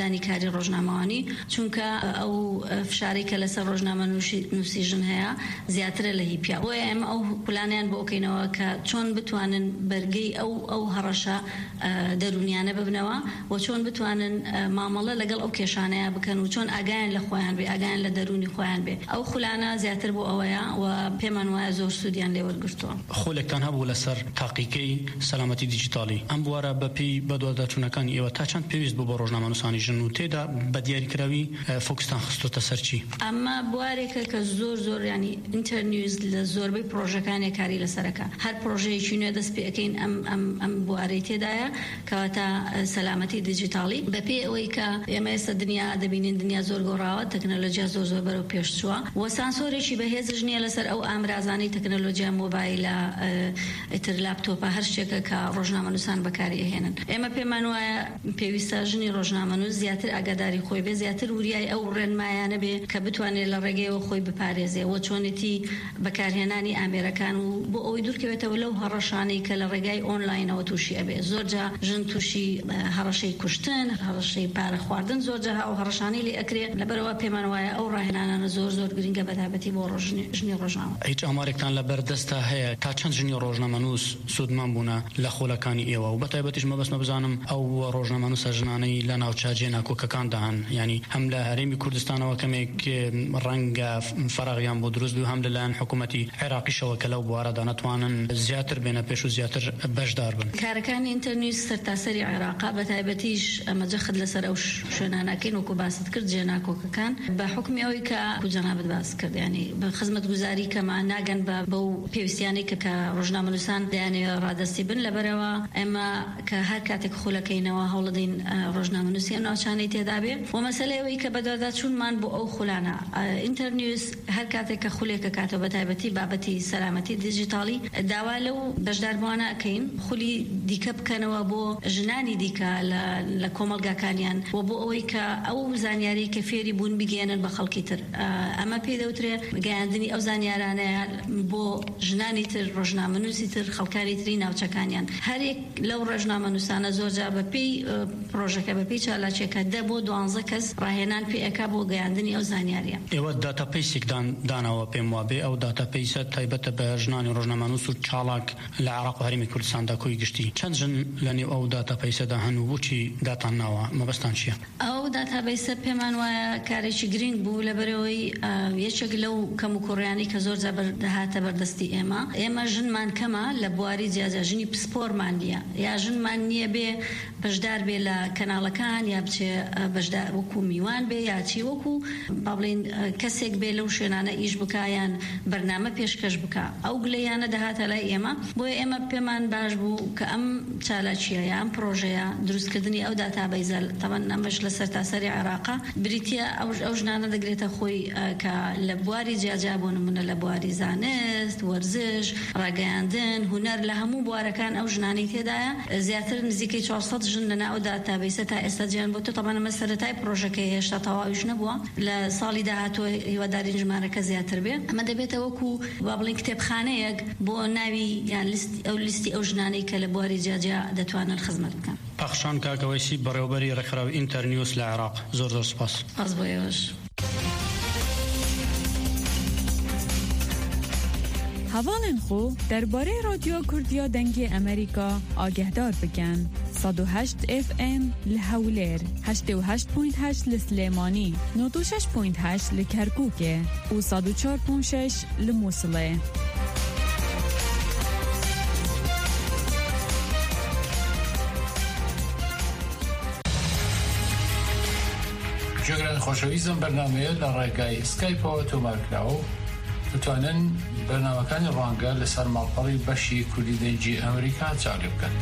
کاری ڕۆژنامەوانی چونکە ئەو فشاری کە لەسەر ڕۆژنامە نووسی ژن هەیە زیاترە لە هیپیا بۆیە ئێمە ئەو پلانیان بۆ ئۆکەینەوە کە چۆن بتوانن بەرگەی ئەو هەڕەشە دەرونیانە ببنەوە و چۆن بتوانن مامەڵە لەگەڵ ئەو کێشانەیە بکەن و چۆن ئاگایان لە خۆیان بێ ئاگایان لە دەرونی خۆیان بێ ئەو خولانە زیاتر بۆ ئەوەیە و پێمان وایە زۆر سوودیان لێ وەرگرتووە. خۆلێکتان هەبوو لەسەر تاقیکەی سەلامەتی دیجیتالی ئەم بوارە بەپی بەدواداچوونەکانی ئێوە تا چەند پێویست بوو بۆ ڕۆژنامە نووسانی ژن و تێدا بە دیاریکراوی فۆکستان خستۆتە سەرچی؟ ئەمە بوارێکە کە زۆر ینی ئینتەرنیوز لە زۆربەی پرۆژەکانی کاری لەسەرەکە هەر پرۆژەیەکی نوێ دەست پێەکەین ئەم بوارەی تێدایە کەواتە سەلامەتی دیجیتالی بەپێ ئەوەی کە ئێمە ئێستا دنیا دەبینین دنیا زۆر گۆڕاوە تەکنۆلۆژیا زۆر بەرەو پێشچووە و سانسۆرێکی بەهێزش نییە لەسەر ئەو ئامرازانی تەکنۆلۆژیا مۆبایلە ئیتر لاپتۆپە هەر شتێکە کە ڕۆژنامە نووسان بەکاری ئەهێنن. ئێمە پێمان وایە پێویستە ژنی ڕۆژنامە نووس زیاتر ئاگاداری خۆی بێ زیاتر وریای ئەو ڕێنمایانە بێ کە بتوانێت لە ڕێگەیەوە خۆی بپارێزێ و چۆنێتی بەکارهێنانی ئامێرەکان و بۆ ئەوەی دوورکەوێتەوە لەو هەڕەشانەی کە لە ڕێگای ئۆنلاینەوە تووشی ئەبێ زۆرجا ژن تووشی هەڕەشەی کوشتن هەڕەشەی پارە خواردن زۆرجا ئەو هەڕەشانەی لێ ئەکرێ لەبەرەوە پێمان وایە ئەو ڕاهێنانانە زۆر گرنگە بەتابەتی بۆ ژنی ڕۆژنامە. هیچ ئامارێکتان لەبەر دەستە هەیە تا چەند ژنی ڕۆژنامە نووس سوودمان بوونە لە خۆلەکانی ئێوە و بەتایبەتیش مەبەستمە بزانم ئەو ڕۆژنامە نووسە ژنانەی لە ناوچارجێ ناکۆکەکاندا هەن ینی هەم لە هەرێمی کوردستانەوە کەمێک ڕەنگە فەراغیان بۆ دروست بوو هەم لەلایەن حکوومەتی عێراقیشەوە کە لەو بوارەدا نەتوانن زیاتر بێنە پێش و زیاتر بەشدار بن. کارەکانی ئینتەرنیوس سەرتاسەری عێراق بەتایبەتیش ئەمەجەخت لەسەر ئەو شوێنانەکەین وەکو باست کرد جێ ناکۆکەکان بە حکمی ئەوەی کە جەنابەت باس کرد ینی بە خزمەتگوزاری کەمان ناگەن بەو پێویستیانەی کە ڕۆژنامە نووسان دەیانێت ڕادەستی بن لەبەرەوە ئێمە کە هەر کاتێک خولەکەینەوە هەوڵدەین ڕۆژنامە نووسی ناوچانەی تێدا بێ و مەسەلەیەوەی کە بەدواداچوونمان بۆ ئەو خولانە ئینتەرنیوس هەر کاتێک کە خولێکە کاتەوە بەتایبەتی بابەتی سەلامەتی دیجیتالی داوا لەو بەشداربووانە ئەکەین خولی دیکە بکەنەوە بۆ ژنانی دیکە لە کۆمەلگاکانیان و بۆ ئەوەی کە ئەو زانیاری کە فێری بوون بگەێنن بە خەڵکی تر ئەمە پێ دەوترێ گەیاندنی ئەو زانیارانەیە بۆ ژنانی تر ڕۆژنامە نووسی تر خەڵکاری تری ناوچەکانیان هەرێک لەو ڕۆژنامە نووسانە زۆرجا بەپێی پرۆژەکە بەپێی چالاکیەکە بۆ 12 کەس ڕاهێنان پێەکە بۆ گەیاندنی ئەو زانیاریە. ئێوە داتاپەیسێکدان داناوە پێم وابێ ئەو داتاپەیسە تایبەتە بە ژنانی ڕۆژنامە نووس و چالاک لە عێراق و هەرێمی کوردستاندا کۆی گشتی چەند ژن لەنێو ئەو داتاپەیسەدا هەن و بۆچی داتان ناوە مەبەستان چییە؟ ئەو داتابەیسە پێمان وایە کارێکی گرنگ بوو لەبەرەوەی یەکێک لەو کەم و کوڕیانی کە زۆر داهاتە بەردەستی ئێمە ژنمان کەمە لە بواری جیاجا ژنی پسپۆرمان نییە یا ژنمان نییە بێ بەشدار بێ لە کەناڵەکان یا بچێ بەشدار وەکو میوان بێ یا چی وەکو با بڵین کەسێک بێ لەو شوێنانە ئیش بکایان بەرنامە پێشکەش بکە ئەو گلەیانە دەهاتە لای ئێمە بۆیە ئێمە پێمان باش بوو کە ئەم چالاکیە یا ئەم پرۆژەیە دروستکردنی ئەو داتابەیزە تەمەن ئەمەش لە سەرتاسەری عێراقا بریتە ئەو ژنانە دەگرێتە خۆی کە لە بواری جیاجا بۆ نمونە لە بواری زانست وەرزش ڕاگەیاندن هونەر لە هەموو بوارەکان ئەو ژنانی تێدایە زیاتر نزیکەی 400 ژن لەنا ئەو داتابەیسە تا ئێستا جیان بۆ تەمەنە سەرەتای پرۆژەکەی هێشتا تەواویش نەبووە لە ساڵی داهاتوە هیواداری ژمارەکە زیاتر بێ ئەمە دەبێتە وەکو با بڵین کتێبخانەیەک بۆ ناوی یان لیستی ئەو ژنانەی کە لە بواری جیاجا دەتوانن خزمەت بکەن. پەخشان کاکەوەیسی بەڕێوەبەری ڕێکخراوی ئینتەرنیوس لە عێراق زۆر سپاس. باز بۆ ئێوەش. هەواڵێن خۆ دەربارەی رادیۆ کوردیا دەنگی ئەمریکا ئاگەهدار بکەن 108 FM لە هەولێر 88.8 لە سلێمانی 96.8 لە کەرکووکێ و 104.6 لە مووسڵێ. جۆگران خۆشەویستم بەرنامەیە لە ڕێگای سکایپەوە تۆمارکراوە بتوانن بەرنامەکانی ڕەنگە لەسەر ماڵپەڕی بەشی کوردی دەنگی ئەمریکا چاڵێ بکەن.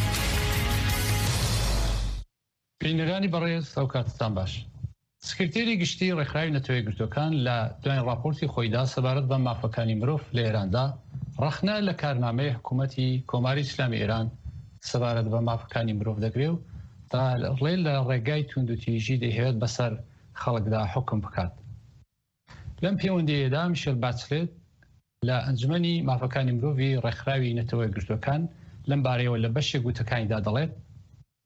بینەرانی بەڕێز سەوکاتتان باش. سکرتێری گشتی ڕێکخراوی نەتەوەی گرتوەکان لە دوای راپۆرتی خۆیدا سەبارەت بە مافەکانی مرۆڤ لە ئێراندا ڕەخنە لە کارنامەی حکوومەتی کۆماری ئیسلامی ئێران سەبارەت بە مافەکانی مرۆڤ دەگرێ و تا ڕێ لە ڕێگای توندوتیژی دەهێت بەسەر خەڵکدا حکم بکات. لەم پەیوەندیەدا میشێل باتسلێت لە ئەنجومەنی مافەکانی مرۆڤی ڕێکخراوی نەتەوەی گرتوەکان لەم بارەیەوە لە بەشێک گوتەکانیدا دەڵێت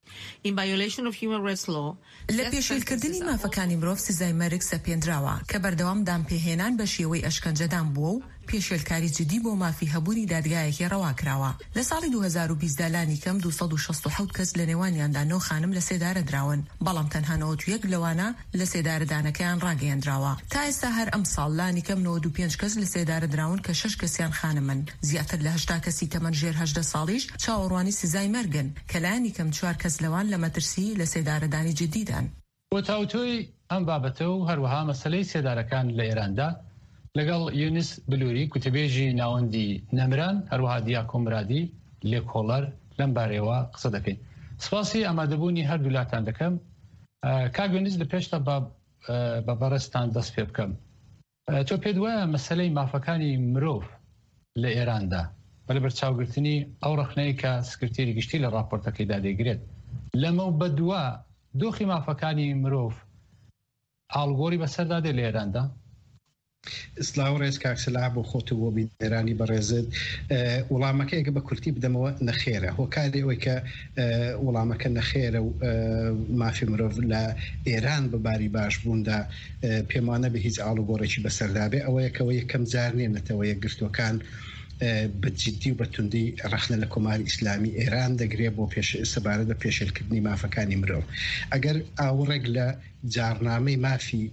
لە پێشێلکردنی مافەکانی مرۆڤ سزای مەرگ سەپێنراوە کە بەردەوام دامپێهێنان بە شێوەی ئەشکەنجەدان بووە و پێشێلکاری جدی بۆ مافی هەبووری دادگایەکی ڕەواکراوە. لە ساڵی 2020 لانی کەم 267 کەس لە نێوانیاندا 9 خانم لە سێدارە دراون، بەڵام تەنها 91 لەوانە لە سێدارەدانەکەیان ڕاگەیەندراوە. تا ئێستا هەر ئەم ساڵ لانی کەم 95 کەس لە سێدارە دراون کە 6 کەسیان خانمن. زیاتر لە 80 کەسی تەمەن ژێر 18 ساڵیش چاوەڕوانی سزای مەرگن کە لایانی کەم 4 کەس لەوان لە مەترسی لە سێدارەدانی جدیدان. بۆ تاوتۆی ئەم بابەتە و هەروەها مەسەلەی سێدارەکان لە ئێراندا لەگەڵ یونس بلووری کوتەبێژی ناوەندی نەمران هەروەها دیاکۆ مرادی لێکۆڵەر لەم بارەوە قسە دەکەین. سپاسی ئامادەبوونی هەردوو لاتان دەکەم. کاک یونس لە پێشتا بە بەڕێستان دەست پێ بکەم. تۆ پێت وایە مەسەلەی مافەکانی مرۆڤ لە ئێراندا بەلەبەر چاوگرتنی ئەو ڕەخنەی کە سکرتێری گشتی لە راپۆرتەکەیدا دەگرێت لەمە بەدووە دۆخی مافەکانی مرۆڤ ئاڵگۆری بەسەردادێ لە ئێراندا؟ ئسلااو ڕێز کاکسلا بۆ خۆت و بۆ بینێرانی بەڕێزت وڵامەکەیەکە بە کورتی بدەمەوە نەخێرە هۆکاری ئەوەی کە وڵامەکە نەخێرە و مافی مرۆڤ لە ئێران بەباری باش بووندا پێمانە بە هیچ ئاڵوگۆڕێکی بەسەردابێ ئەوەیە کەەوە یەکەم جار نێنێتەوە یەکگرتوەکان بەجددی و بەتوندی ڕەخنە لە کۆماری ئیسلامی ئێران دەگرێت بۆ سەبارەت بە پێشێلکردنی مافەکانی مرۆڤ. ئەگەر ئاوڕێک لە جارنامەی مافی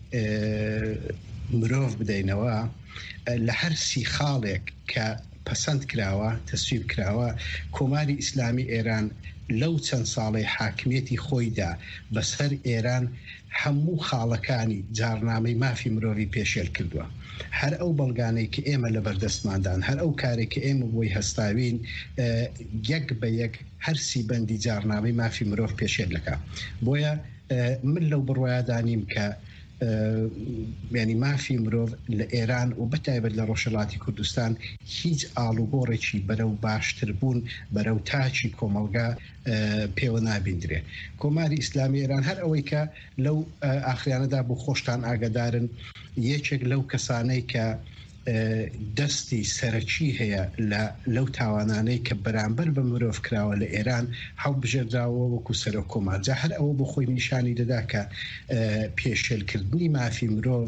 مرۆڤ بدەینەوە لە هەر سی خاڵێک کە پەسەند کراوە تەسویب کراوە کۆماری ئیسلامی ئێران لەو چەند ساڵی حاکمیەتی خۆیدا بەسەر ئێران هەموو خاڵەکانی جارنامەی مافی مرۆڤی پێشێل کردووە. هەر ئەو بەڵگانەی کە ئێمە لە بەردەستماندان هەر ئەو کارێک کە ئێمە بۆی هەستاوین یەک بە یەک هەر سیبەندی جارنامەی مافی مرۆڤ پێشێل دەکا. بۆیە من لەو بڕوایدانیم کە ینی مافی مرۆڤ لە ئێران و بەتایبەت لە ڕۆژهەڵاتی کوردستان هیچ ئاڵوگۆڕێکی بەرەو باشتر بوون بەرەو تاچی کۆمەلگا پێوە نابیندرێ. کۆماری ئیسلامی ئێران هەر ئەوەی کە لەو ئاخریانەدا بۆ خۆشتان ئاگدارن یەکێک لەو کەسانەی کە دەستی سەرەکی هەیە لەو تاوانانەی کە بەرامبەر بە مرۆڤ کراوە لە ئێران هەڵبژێردراوە وەکو سەرۆک کۆمار. جا هەر ئەوە بۆ خۆی نیشانی دەدا کە پێشێلکردنی مافی مرۆڤ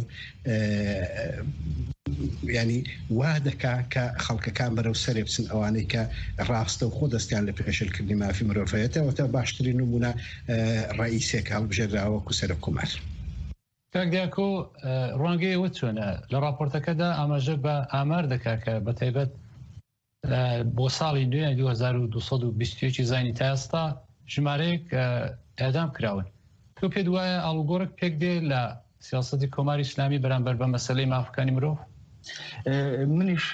ینی وا دەکا کە خەڵکەکان بەرەو سەرێ بچن ئەوانەی کە ڕاستە و خۆ دەستیان لە پێشێلکردنی مافی مرۆڤەتەوە تا باشترین نمونە ڕئیسێک هەڵبژێردراوە وەکو سەرۆک کۆمار. کاک دیاکۆ ڕوانگەیەوە چۆنە لە راپۆرتەکەدا ئاماژە بە ئامار دەکا کە بەتایبەت بۆ ساڵی 2220 زانی تا ئێستا ژمارەیەک ئێدام کراون. تۆ پێت وایە ئاڵوگۆڕێک پێک دێ لە سیاسەتی کۆماری ئیسلامی بەرامبەر بە مەسەلەی مافەکانی مرۆڤ؟ منیش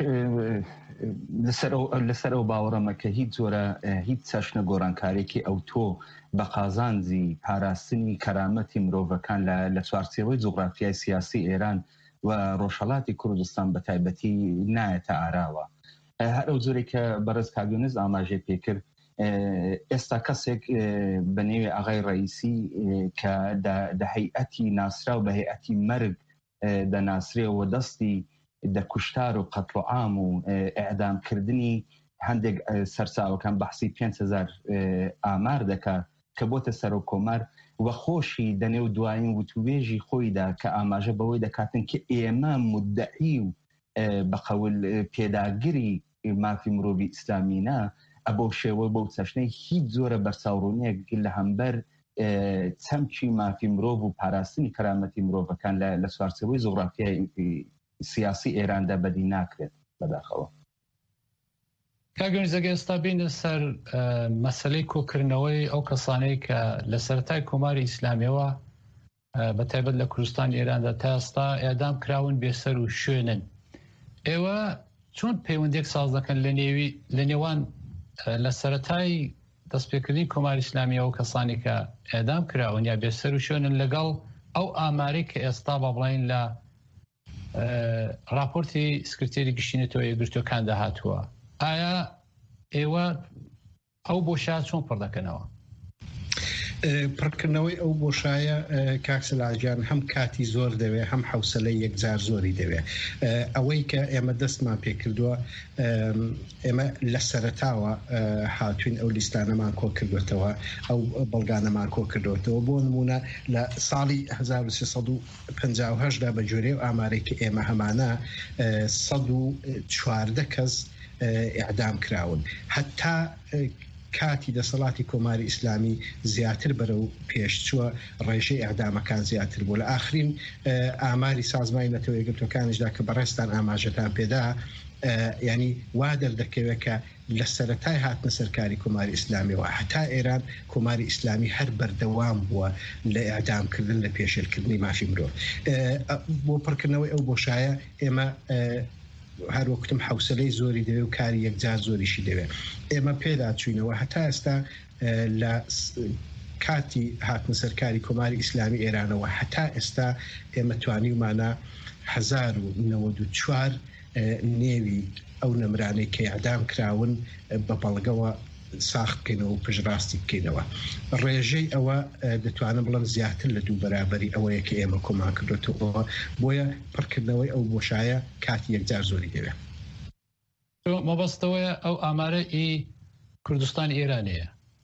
لەسەر ئەو باوەڕەمە کە هیچ جۆرە هیچ چەشنە گۆڕانکارێکی ئەو تۆ بە قازانجی پاراستنی کەرامەتی مرۆڤەکان لە چوارچێوەی جوغرافیای سیاسی ئێران و ڕۆژهەڵاتی کوردستان بە تایبەتی نایەتە ئاراوە. هەر ئەو جۆرێک کە بەڕێز کاگیۆنز ئاماژێ پێکرد ئێستا کەسێک بە نێوی ئاغای ڕئیسی کە دە هەیئەتی ناسرا و بە هەیئەتی مەرگ دەناسرێەوە دەستی دەکوشتار و قەتڵ و عام و ئەعدامکردنی هەندێک سەرچاوەکان بەحسی 5,000 ئامار دەکا کە بۆتە سەر و کۆمار وە خۆشی دەنێ و دوایین وتوێژی خۆیدا کە ئاماژە بەوەی دەکاتن کە ئێمە مدعی و بەقەول پێداگیری مافی مرۆڤی ئیسلامینە ئەبۆ شێوە بەو چەشنەی هیچ زۆرە بەرساوڕوونیەک لە هەمبەر چەمکی مافی مرۆڤ و پاراستنی کەرامەتی مرۆڤەکان لە چوارچێوەی جوغرافیای سیاسی ئێراندا بەدی ناکرێت بەداخەوە. کاگەنجەگە ئێستا بینە سەر مەسەلەی کۆکردنەوەی ئەو کەسانەی کە لە سەرەتای کۆماری ئیسلامیەوە بەتایبەت لە کوردستان ئێراندا تا ئێستا ئێدام کراون بێسەر و شوێنن. ئێوە چۆن پەیوەندێک ساز دەکەن لە نێوان لە سەرەتای دەستپێکردنی کۆماری ئیسلامیەوە کەسانی کە ئێدام کراون یا بێسەر و شوێنن لەگەڵ ئەو ئامارەی کە ئێستا بە بڵین لە راپۆرتی سکرتێری گشتینەتەوە یەکگرتوەکاندا هاتووە؟ ئایا ئێوە ئەو بۆشایە چۆن پڕ دەکەنەوە؟ پڕکردنەوەی ئەو بۆشایە کاکسەلاجان هەم کاتی زۆر دەوێت هەم حوسلەی یەکجار زۆری دەوێت ئەوەی کە ئێمە دەستمان پێکردووە ئێمە لە سەرتاوە هاتوین ئەو لیستانەمان کۆ کردوێتەوە ئەو بەڵگانەمان کۆ کردوێتەوە بۆ نمونە لە ساڵی 1350دا بە جۆرێ و ئامارێک کە ئێمە هەمانە 114 کەس ئیعدام کراون حتا کاتی دەسەڵاتی کۆماری ئیسلامی زیاتر بەرەو پێشچووە ڕێژەی ئەعدامەکان زیاتر بوو لە ئاخرین ئاماری سازمانی نەتەوە یەکگرتوەکانیشدا کە بەڕێستان ئاماژەتان پێدا ینی وا دەردەکەوێت کە لە سەرەتای هاتنە سەرکاری کۆماری ئیسلامیەوە هەتا ئێران کۆماری ئیسلامی هەر بەردەوام بووە لە ئیعدامکردن لە پێشێلکردنی مافی مرۆڤ بۆ پڕکردنەوەی ئەو بۆشایە ئێمە هەروەکتم حوسلەی زۆری دەوێت و کاری یەکجار زۆریشی دەوێت ئێمە پێدا چوینەوە هەتا ئێستا لە کاتی هاتنە سەرکاری کۆماری ئیسلامی ئێرانەوە هەتا ئێستا ئێمە توانیمانە 1094 نێوی ئەو نەمرانەی کە ئیعدام کراون بە بەڵگەوە ساخت بکەینەوە و پژڕاستی بکەینەوە ڕێژەی ئەوە دەتوانم بڵم زیاتر لە دوو بەرابەری ئەوەیە کە ئێمە کۆمان کردوێتەوە بۆیە پڕکردنەوەی ئەو بۆشایە کاتی یەکجار زۆری دەوێت مەبەستەوەیە ئەو ئامارە ئی کوردستان ئێرانەیە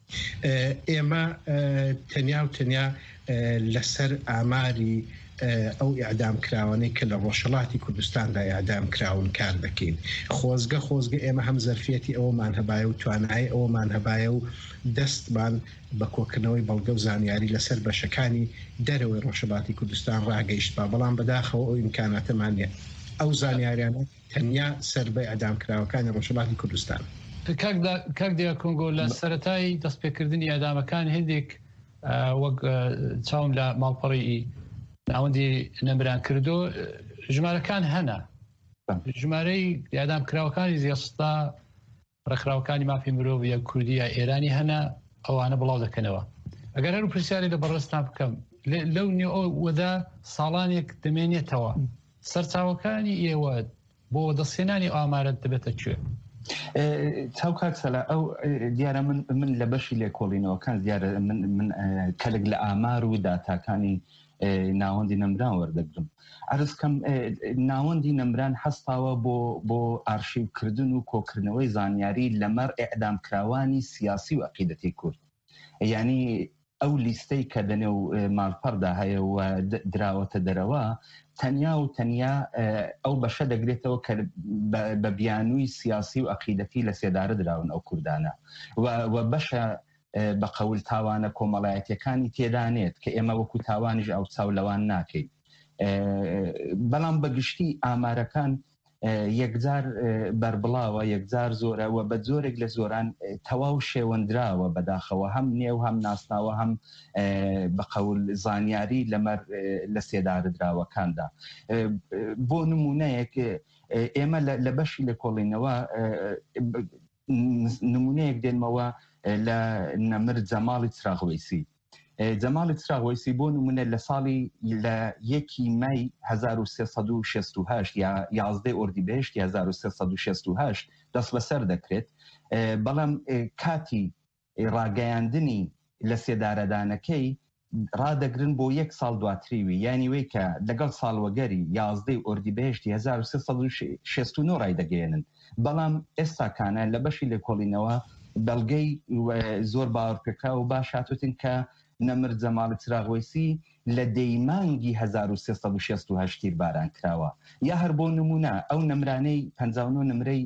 ئێمە تەنیا و تەنیا لەسەر ئاماری ئەو ئیعدام کراوانەی کە لە ڕۆژهەڵاتی کوردستاندا ئیعدام کراون کار دەکەین خۆزگە ئێمە هەم زەرفێتی ئەوەمان هەبایە و توانایی ئەوەمان هەبایە و دەستمان بە کۆکردنەوەی بەڵگە و زانیاری لەسەر بەشەکانی دەرەوەی ڕۆژهەڵاتی کوردستان ڕاگەیشت بەڵام بەداخەوە ئەو ئیمکاناتەمان نیە ئەو زانیاریانە تەنیا سەر بە ئیعدام کراوەکانی ڕۆژهەڵاتی کوردستان کاک دیا کۆنگۆ لە سەرەتای دەستپێکردنی ئیعدامەکان هێندێک وەک چاوم لە ماڵپەڕی ناوەندی نەمران کردو ژمارەکان هەنا ژمارەی ئیعدام کراوەکانی زیێستا ڕێکخراوەکانی مافی مرۆڤ یە کوردی یا ئێرانی هەنا ئەوانە بڵاو دەکەنەوە ئەگەر هەر پرسیاری لە بەڕێستان بکەم لەو نێوەدا ساڵانێک دەمێنێتەوە سەرچاوەکانی ئێوە بۆ دەستێنانی ئامارەت دەبێتە کوێ چاو کاکسەلا ئەو دیارە من لە بەشی لێکۆڵینەوەکان دیارە من کەلک لە ئامار و داتاکانی ناوەندی نەمران وەردەگرم عرضکەم ناوەندی نەمران هەستاوە بۆ ئارشیوکردن و کۆکردنەوەی زانیاری لەمەر ئیعدامکراوانی سیاسی و عەقیدەتی کورد یعنی ئەو لیستەی کە دەنێ و ماڵپەڕدا هەیە و دراوەتە دەرەوە تەنیا و تەنیا ئەو بەشە دەگرێتەوە کە بە بیانووی سیاسی و عەقیدەتی لە سێدارە دراون ئەو کوردانە و بەشە بە قەول تاوانە کۆمەڵایەتیەکانی تێدانێت کە ئێمە وەکو تاوانیش ئەو چاو لەوان ناکەین بەڵام بەگشتی ئامارەکان یەکجار بربڵاوە یەکجار زۆرە و بە جۆرێک لە زۆران تەواو شێوەندراوە بەداخەوە هەم نێو هەم ناسناوە هەم بە قەول زانیاری لەمەر لە سێدارەدراوەکاندا بۆ نمونەیەک ئێمە لە بەشی لێکۆڵینەوە نمونەیەک دێنمەوە لە نەمرد جەماڵی چراغوەیسی جەماڵی چراغوەیسی بۆ نمونە لە ساڵی لە 1 مای 1368 یا 11 ئۆردیبهێشتی 1368 دەست بەسەر دەکرێت بەڵام کاتی ڕاگەیاندنی لە سێدارەدانەکەی ڕادەگرن بۆ 1 ساڵ دواتریوی یانی وەی کە لەگەڵ ساڵوەگەری 11 ئۆردیبهێشتی 1369 ڕایدەگەێنن بەڵام ئێستاکانە لە بەشی لێکۆڵینەوە بەڵگەی زۆر باوەڕپێکرا و باش هاتوتن کە نەمرد جەماڵی چراغوەیسی لە دەیمانگی 1368 تیرباران کراوە یا هەر بۆ نمونە ئەو نەمرانەی 59 نمرەی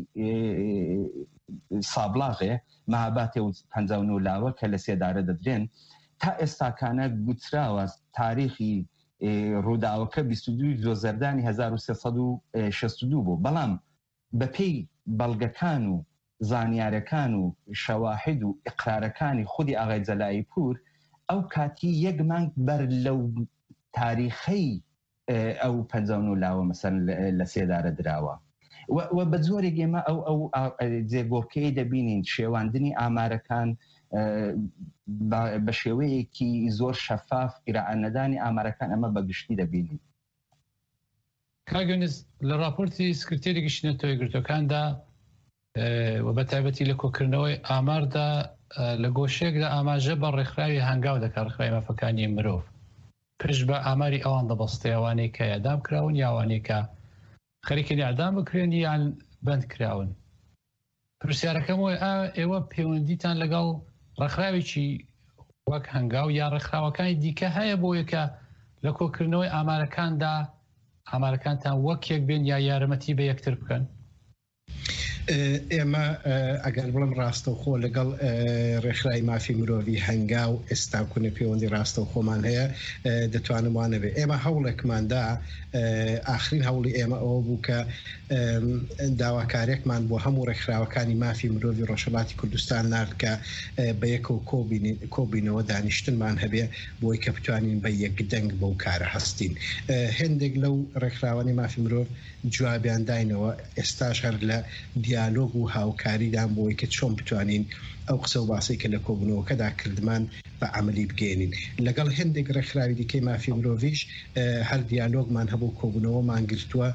سابلاغێ مەهاباتێ و 59 لاوە کە لە سێدارە دەدرێن تا ئێستاکانە گوتراوە تاریخی ڕووداوەکە 22 زۆزەردانی 1362 بوو بەڵام بەپێی بەڵگەکان و زانیارەکان و شەواحید و ئیقرارەکانی خودی ئاغای جەلایی پور ئەو کاتی 1 مانگ بەر لەو تاریخەی ئەو 59 لاوە مەسەن لە سێدارە دراوە و بە جۆرێک ئێمە ئەو جێگۆڕکەی دەبینین شێواندنی ئامارەکان بە شێوەیەکی زۆر شەفاف ئیرائەنەدانی ئامارەکان ئەمە بەگشتی دەبینین کاگەنز لە راپۆرتی سکرتێری گشتنەوەی یەکگرتوەکاندا و بە تایبەتی لە کۆکردنەوەی ئاماردا لە گۆشێکدا ئاماژە بە ڕێکخراوی هەنگاو دەکات ڕێکخراوی مافەکانی مرۆڤ پشت بە ئاماری ئەوان دەبەستێ ئەوانەی کە ئەدام کراون یاوانەی کە خەریکی ئەدام بکرێن یان بند کراون. پرسیارەکەم ئێوە پەیوەندیتان لەگەڵ ڕێکخراوێکی وەک هەنگاو یا ڕێکخراوەکانی دیکە هەیە بۆ یەکە لە کۆکردنەوەی ئامارەکانتان وەک یەک بێن یا یارمەتی بە یەکتر بکەن؟ ئێمە ئەگەر بڵم ڕاستەوخۆ لەگەڵ ڕێکخراوی مافی مرۆڤی هەنگاو ئێستا کوونە پەیوەندی ڕاستەوخۆمان هەیە دەتوانم وانە بێ. ئێمە هەوڵێکماندا ئاخرین هەوڵی ئێمە ئەوە بوو کە داواکارێکمان بۆ هەموو ڕێکخراوەکانی مافی مرۆڤی ڕۆژهەڵاتی کوردستان نارد کە بە یەکەوە کۆبینەوە دانیشتنمان هەبێ بۆی کە بتوانین بە یەکدەنگ بەو کارە هەستین. هێندێک لەو ڕێکخراوانی مافی مرۆڤ جوابیان داینەوە ئێستاش هەر لە دیالۆگ و هاوکاریدان بۆی کە چۆن بتوانین ئەو قسە و باسی کە لە کۆبوونەوەکەدا کردمان بە عملی بگەێنین. لەگەڵ هێندێک ڕێکخراوی دیکەی مافی مرۆڤیش هەر دیالۆگمان هەبوو کۆبوونەوەمان گرتووە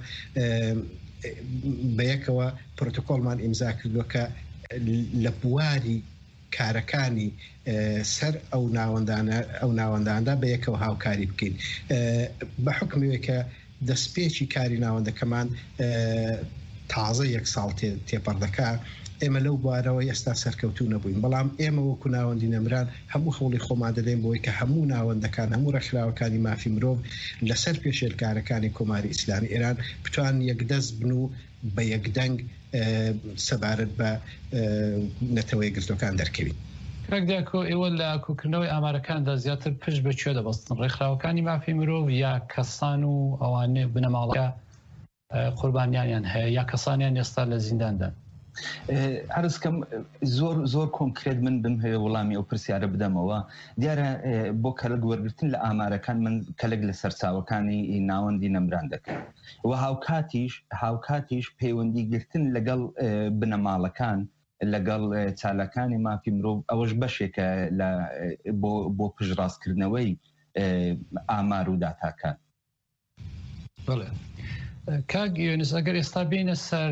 بە یەکەوە پرۆتۆکۆڵمان ئیمزا کردووە کە لە بواری کارەکانی سەر ئەو ناوەنداندا بە یەکەوە هاوکاری بکەین بە حکمێک کە دەستپێکی کاری ناوەندەکەمان تازە یەک ساڵ تێپەڕدەکە. ئێمە لەو بوارەوە ئێستا سەرکەوتو نەبووین، بەڵام ئێمە وەکو ناوەندی نەمران هەموو خەوڵی خۆمان دەدەین بۆی کە هەموو ناوەندەکان هەموو ڕێکخراوەکانی مافی مرۆڤ لەسەر پێشێلکارەکانی کۆماری ئیسلامی ئێران بتوان یەکدەست بن و بە یەکدەنگ سەبارەت بە نەتەوەی گرتوەکان دەرکەوین. کاکداکۆ ئێوە لە کۆکردنەوەی ئامارەکاندا زیاتر پشت بەکوێ دەبەستن؟ ڕێکخراوەکانی مافی مرۆڤ یا کەسان و ئەوانێ بنەماڵەکە قوربانیانیان هەیە یا کەسانیان ئێستا لە زینداندان؟ عرضکەم زۆر کۆنکرێت من بم هەیە وەڵامی ئەو پرسیارە بدەمەوە. دیارە بۆ کەلک وەرگرتن لە ئامارەکان من کەلک لە سەرچاوەکانی ناوەندی نەمران دەکەم و هاوکاتیش پەیوەندیگرتن لەگەڵ بنەماڵەکان لەگەڵ چالەکانی مافی مرۆڤ ئەوەش بەشێکە بۆ پژڕاستکردنەوەی ئامار و داتاکان. بەڵێ کاک یۆنس ئەگەر ئێستا بینە سەر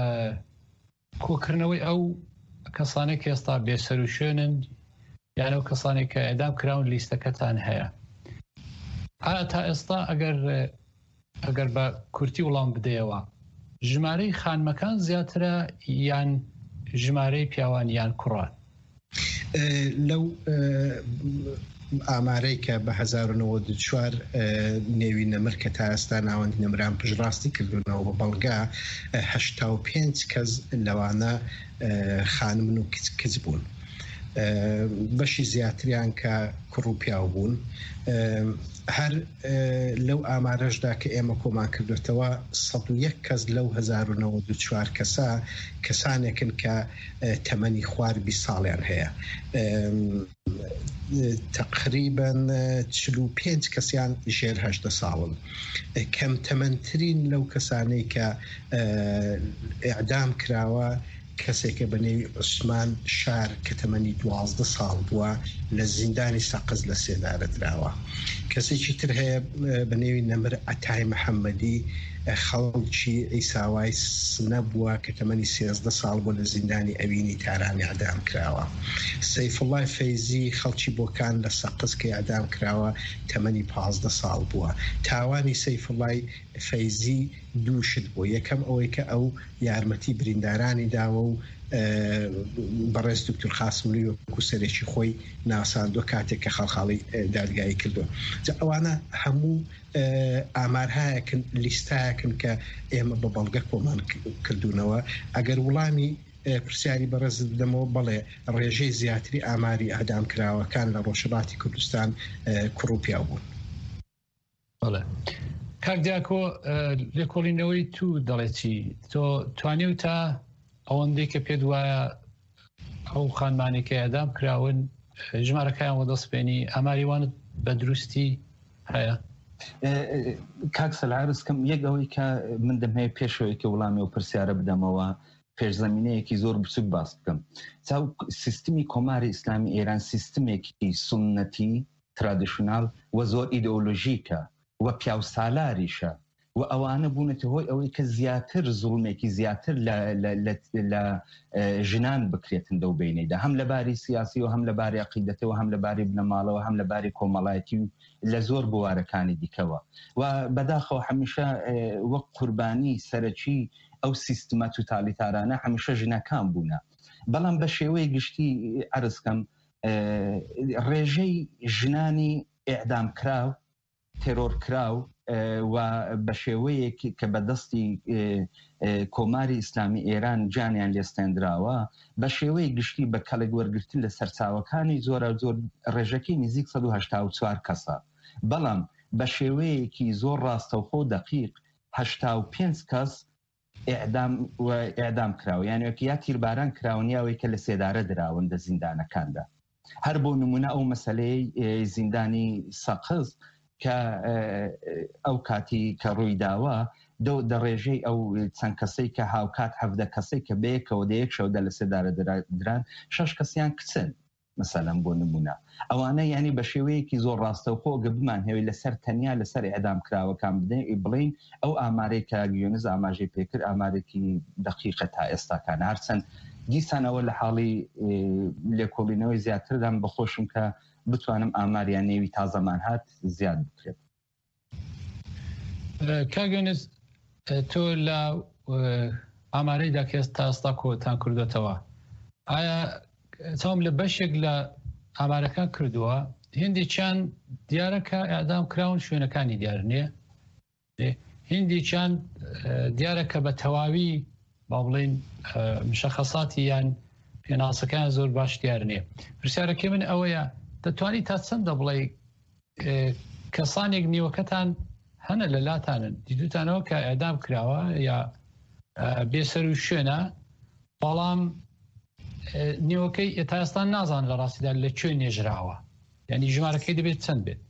کۆکردنەوەی ئەو کەسانێک ئێستا بێسەر و شوێنن یان ئەو کەسانێک کە ئەدام کراون لیستەکەتان هەیە، ئایا تا ئێستا ئەگەر بە کورتی وەڵام بدەیەوە ژمارەی خانمەکان زیاترە یان ژمارەی پیاوان یان کوڕان؟ لەو ئامارەی کە بە 1994 نێوی نەمر کە تا ئێستا ناوەندی نەمران پژڕاستی کردوونەوە بە بەڵگا 85 کەس لەوانە خانمن و کچ بوون، بەشی زیاتریان کە کوڕ و پیاو بوون. هەر لەو ئامارەشدا کە ئێمە کۆمان کردوێتەوە 101 کەس لەو 1994 کەسانێکن کە تەمەنی خوار 20 ساڵیان هەیە. تقریباً 45 کەسیان ژێر 18 ساڵن. کەم تەمەنترین لەو کەسانەی کە ئیعدام کراوە کەسێکە بە نێوی عوسمان شار کە تەمەنی 12 ساڵ بووە لە زیندانی سەقز لە سێدارە دراوە. کەسێکی تر هەیە بە نێوی نەمر ئەتای محەممەدی خەڵکی ئەیساوای سنە بووە کە تەمەنی 13 ساڵ بوو لە زیندانی ئەوینی تارانی ئەدام کراوە. سەیفوڵای فەیزی خەڵکی بۆکان لە سەقز کە ئەدام کراوە تەمەنی 15 ساڵ بووە. تاوانی سەیفوڵای فەیزی دووشت بوو، یەکەم ئەوەی کە ئەو یارمەتی بریندارانی داوە و بەڕێز دکتۆر خاسملوی وەکو سەرێکی خۆی ناساندووە کاتێک کە خەڵخاڵی دادگایی کردووە. ئەوانە هەموو ئامارهایەکن لیستایەکن کە ئێمە بە بەڵگە کۆمان کردوونەوە. ئەگەر وڵامی پرسیاری بەڕێز بدەمەوە بڵێ ڕێژەی زیاتری ئاماری ئەدام کراوەکان لە ڕۆژهەڵاتی کوردستان کوڕ و پیاو بوون. بەڵێ کاک دیاکۆ لێکۆڵینەوەی تو دەڵێتی تۆ توانێ تا ئەوەندەی کە پێت وایە ئەو خانمانێکە ئەدام کراون ژمارەکەیان وەدەستپێنی ئاماریوانت بە دروستی هەیە؟ کاک سەلارسکەم یەکەوەی کە من دەمهەیە پێشەوەی کە وڵامی و پرسیارە بدەمەوە پێشزەمینەیەکی زۆر بچوک باس بکەم. چاو سیستمی کۆماری ئیسلامی ئێران سیستمێکی سنەتی ترادیشنال و زۆر ئیدئۆلۆژیکە و پیاو سالاریشە و ئەوانە بوونەتە هۆی ئەوەی کە زیاتر زوڵمێکی زیاتر لە ژنان بکرێتن دەو بینەیدا هەم لەباری سیاسی و هەم لەباری عقیدەتەوە هەم لەباری بنەماڵەوە هەم لەباری کۆمەڵایەتی و لە زۆر بوارەکانی دیکەوە و بەداخەوە هەمیشە وەک قوربانی سەرەکی ئەو سیستمە توتالیتارانە هەمیشە ژنەکان بوونە بەڵام بە شێوەیە گشتی عەرزکەم ڕێژەی ژنانی ئیعدام کراو تێرۆر کراو و بە شێوەیەکی کە بەدەستی کۆماری ئیسلامی ئێران جانیان لێستێنراوە بە شێوەیە گشتی بە کەڵێک وەرگرتن لە سەرچاوەکانی زۆرە زۆر ڕێژەکەی نزیک 184 کەسە بەڵام بە شێوەیەکی زۆر ڕاستەوخۆ دەقیق 85 کەس ئیعدام کراوە یانوەکە یا تیرباران کراونیاوەی کە لە سێدارە دراون لە زیندانەکاندا هەر بۆ نمونە ئەو مەسەلەی زیندانی سەقز کە ئەو کاتی کە ڕووی داوە دەڕێژەی ئەو چەند کەسەی کە هاوکات 17 کەسەی کە بەیەکەوە دەیەک شەودە لە سێدارە دران 6 کەسیان کچن مەسەلەن بۆ نمونە ئەوانە ینی بە شێوەیەکی زۆر ڕاستەوخۆ گە بمان هەوێ لەسەر تەنیا لەسەر ئیعدام کراوەکان بدەین بڵین ئەو ئامارەی کە گیۆنز ئاماژەی پێکرد ئامارێکی دقیقە تا ئێستاکان هەرچەند دیسانەوە لە حاڵی لێکۆڵینەوەی زیاتردان بەخۆشم کە بتوانم ئاماریان نێوی تازەمان هات زیاد بکرێت کاگەنز تۆ لە ئامارەیدا کە تا ئێستا کۆتان کردوێتەوە ئایا چاوم لە بەشێک لە ئامارەکان کردووە هندی چند دیارەکە ئەعدام کراون شوێنەکانی دیار نییە هندی چند دیارەکە بە تەواوی با بڵین مشەخەساتی یان پێناسەکان زۆر باش دیار نییە پرسیارەکەی من ئەوەیە دەتوانیت تا چەندە بڵێ کەسانێک نیوەکەتان هەنە لە لاتانن دیدوتانەوە کە ئەعدام کراوە یا بێسەر و شوێنە بەڵام نیوەکەی ئێتاستان نازان لە ڕاستیدا لەکوێ نێژراوە یعنی ژمارەکەی دەبێت چەند بێت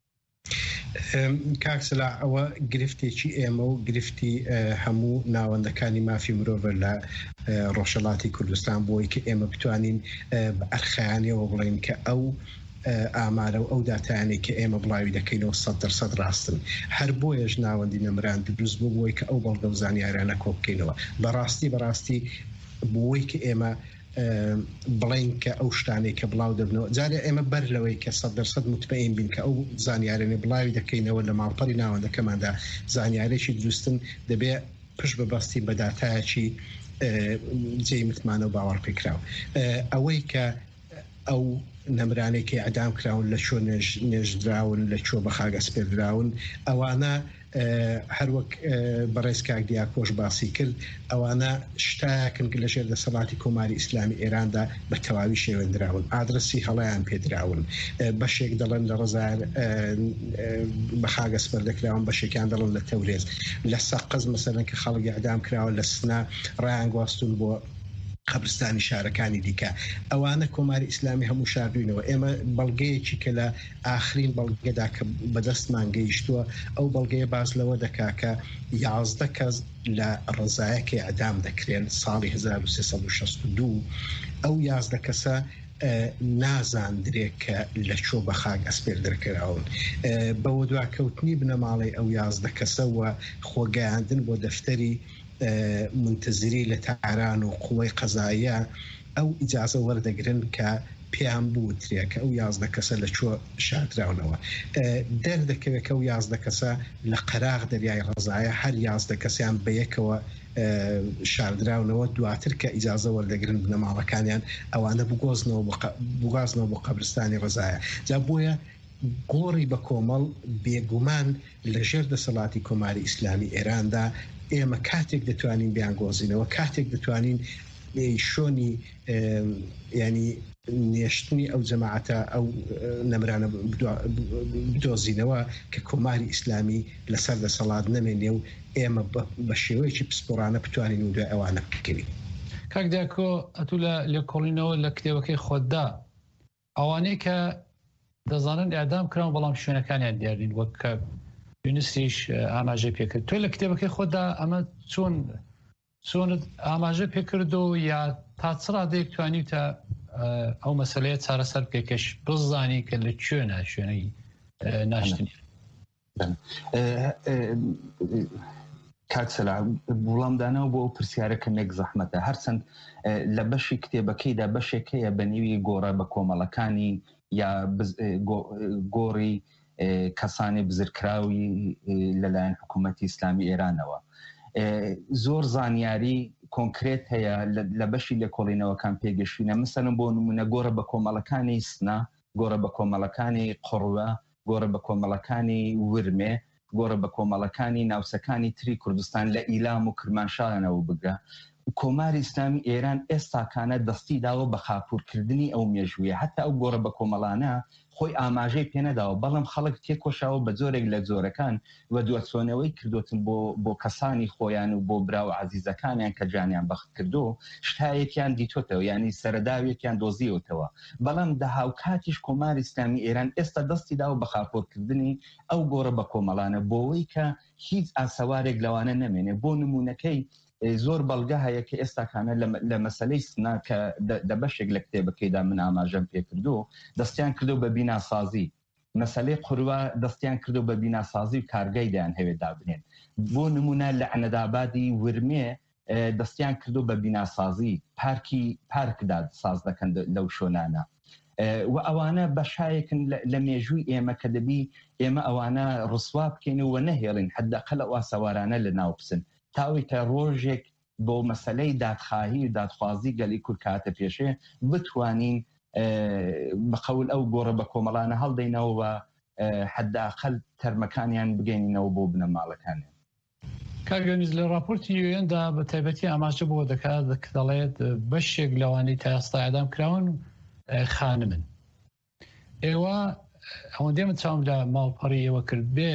کاکسلا ئەوە گرفتێکی ئێمە و گرفتی هەموو ناوەندەکانی مافی مرۆڤ لە ڕۆژهەڵاتی کوردستان بۆی کە ئێمە بتوانین بە ئەرخەیانەوە بڵین کە ئەو ئامارە و ئەو داتایانێک کە ئێمە بڵاوی دەکەینەوە 100% ڕاستن هەر بۆیەش ناوەندی نەمران دروست بوو بۆی کە ئەو بەڵگە و زانیاریانە کۆ بکەینەوە بەڕاستی بۆی کە ئێمە بڵین کە ئەو شتانێک کە بڵاو دەبنەوە جارێ ئێمە بەر لەوەی کە 100% متمەئین بین کە ئەو زانیارێنێ بڵاوی دەکەینەوە لە ماڵپەری ناوەندەکەماندا زانیارێکی دروستن دەبێت پشت بەبەستی بە داتایەکی جێی متمانە و باوەڕ پێکراوە ئەوەی کە ئەو نەمرانێکی ئەعدام کراون لە چۆ نێژدراون لە چۆ بە خاگە سپێردراون ئەوانە هەروەک بەڕێز کاک دیاکۆش باسی کرد ئەوانە شتایەکن لە ژێر دەسەڵاتی کۆماری ئیسلامی ئێراندا بە تەواوی شێوەندراون ئادرسی هەڵەیان پێدراون بەشێک دەڵێن لە ڕزار بە خاگە سپەردەکراون بەشێکیان دەڵێن لە تەورێز لە سەقز مەسەلەن کە خەڵکی ئەعدام کراون لە سنا ڕایان گواستون بۆ قبرستانی شارەکانی دیکە ئەوانە کۆماری ئیسلامی هەموو شاردوینەوە ئێمە بەڵگەیەکی کە لە ئاخرین بەڵگەدا کە بەدەستمان گەیشتووە ئەو بەڵگەیە باز لەوە دەکا کە 11 کەس لە ڕزایەکی ئەعدام دەکرێن ساڵی 1362 ئەو 11 کەسە نازاندرێت کە لە چۆ بە خاک ئەسپێر دەرکراون بەوە دواکەوتنی بنەماڵی ئەو 11 کەسەوە خۆگەیاندن بۆ دەفتەری منتزری لە تاران و قوڵی قەزاییە ئەو ئیجازە وەردەگرن کە پێیان بوترێ کە ئەو 11 کەسە لە چۆ شاردراونەوە دەردەکەوێت کە ئەو 11 کەسە لە قەراغ دەریای ڕەزایە هەر 11 کەسیان بەیەکەوە شاردراونەوە دواتر کە ئیجازە وەردەگرن بنەماڵەکانیان ئەوانە بگازنەوە بۆ قەبرستانی ڕەزایە جا بۆیە گۆڕی بە کۆمەڵ بێگومان لە ژێر دەسەڵاتی کۆماری ئیسلامی ئێراندا ئێمە کاتێک دەتوانین بیانگۆزینەوە کاتێک دەتوانین شۆنی ینی نێشتنی ئەو جەماعەتە ئەو نەمرانە بدۆزینەوە کە کۆماری ئیسلامی لەسەر دەسەڵات نەمێنێ و ئێمە بە شێوەیەکی پسپۆرانە بتوانین و دوای ئەوانە بکەین. کاک دیاکۆ ئەتوو لە لێکۆڵینەوە لە کتێبەکەی خۆتدا ئەوانەی کە دەزانن ئەعدام کراون بەڵام شوێنەکانیان دیارین وەک کە یونسیش ئاماژە پێکرد تۆ لە کتێبەکەی خۆتدا ئەمە چۆن ئاماژە پێکردو یا تا چ ڕادەیەک توانی تا ئەو مەسەلەیە چارەسەر بکەکەش بزانی کە لە کوێنە شوێنەی ناشتنی کاکسەلا وڵامدانەوە بۆ پرسیارەکە نێک زەحمەتە هەرچەند لە بەشی کتێبەکەیدا بەشێکەیە بە نیوی گۆڕە بە کۆمەڵەکانی یا گۆڕی کەسانی بزرکراوی لەلایەن حکوومەتی ئیسلامی ئێرانەوە زۆر زانیاری کۆنکرێت هەیە لە بەشی لێکۆڵینەوەکان پێگەشتوینە مثلەن بۆ نمونە گۆڕە بە کۆمەڵەکانی سنا گۆڕە بە کۆمەڵەکانی قڕوە گۆڕە بە کۆمەڵەکانی ورمێ گۆڕە بە کۆمەڵەکانی ناوسەکانی تری کوردستان لە ئیلام و کرمانشایانەوە بگە کۆماری ئیسلامی ئێران ئێستاکانە دەستی داوە بە خاپورکردنی ئەو مێژوویە حتا ئەو گۆڕە بە کۆمەڵانە خۆی ئاماژەی پێنەداوە بەڵام خەڵک تێکۆشاوە بە جۆرێک لە جۆرەکان و دووەچۆنەوەی کردوتن بۆ کەسانی خۆیان و بۆ براو عەزیزەکانیان کە جانیان بەخت کردو شتایەکیان دیتۆتەوە ینی سەرەداویەکیان دۆزیەوەتەوە بەڵام داهاو کاتیش کۆماری ئیسلامی ئێران ئێستا دەستی داوە بە خاپۆرکردنی ئەو گۆڕە بە کۆمەڵانە بۆەوەی کە هیچ ئاسەوارێک لەوانە نەمێنێ بۆ نمونونەکەی زۆر بەڵگە هەیە کە ئێستاکانە لە مەسلەی سنا کە دەبەشێک لە کتێبەکەیدا من ئاماژەم پێکردو دەستیان کردو بە بیناسازی مەسلەی قوروا دەستیان کردو بە بیناسازی و کارگەیدایان هەوێت دابنێن بۆ نمونە لە عەنەدابادی ورمێ دەستیان کردو بە بیناسازی پارکدا ساز دەکەن لەو شۆنانە و ئەوانە بەشایەکن لە مێژووی ئێمە کە دەبی ئێمە ئەوانە ڕسوا بکەین و نەهێڵین حدەقەل ئەو ئاسەوارانە لە ناو بچن تاوی تا ڕۆژێک بۆ مەسلەی دادخواهی و دادخوازی گەلی کورد کاتە پێشێ بتوانین بەقەول ئەو گۆڕە بە کۆمەڵانە هەڵدەینەوە و حداقل تەرمەکانیان بگەینەوە بۆ بنە ماڵەکانیان کارگەنیز لە راپۆرتی یوێندا بە تایبەتی ئاماژە بۆ دەکات دەڵێت بەشێک لەوانەی تا ئێستا ئەدام کراون خانمن ئێوە ئەوەندەی من چاوم لە ماڵپەڕی ئێوە کرد بێ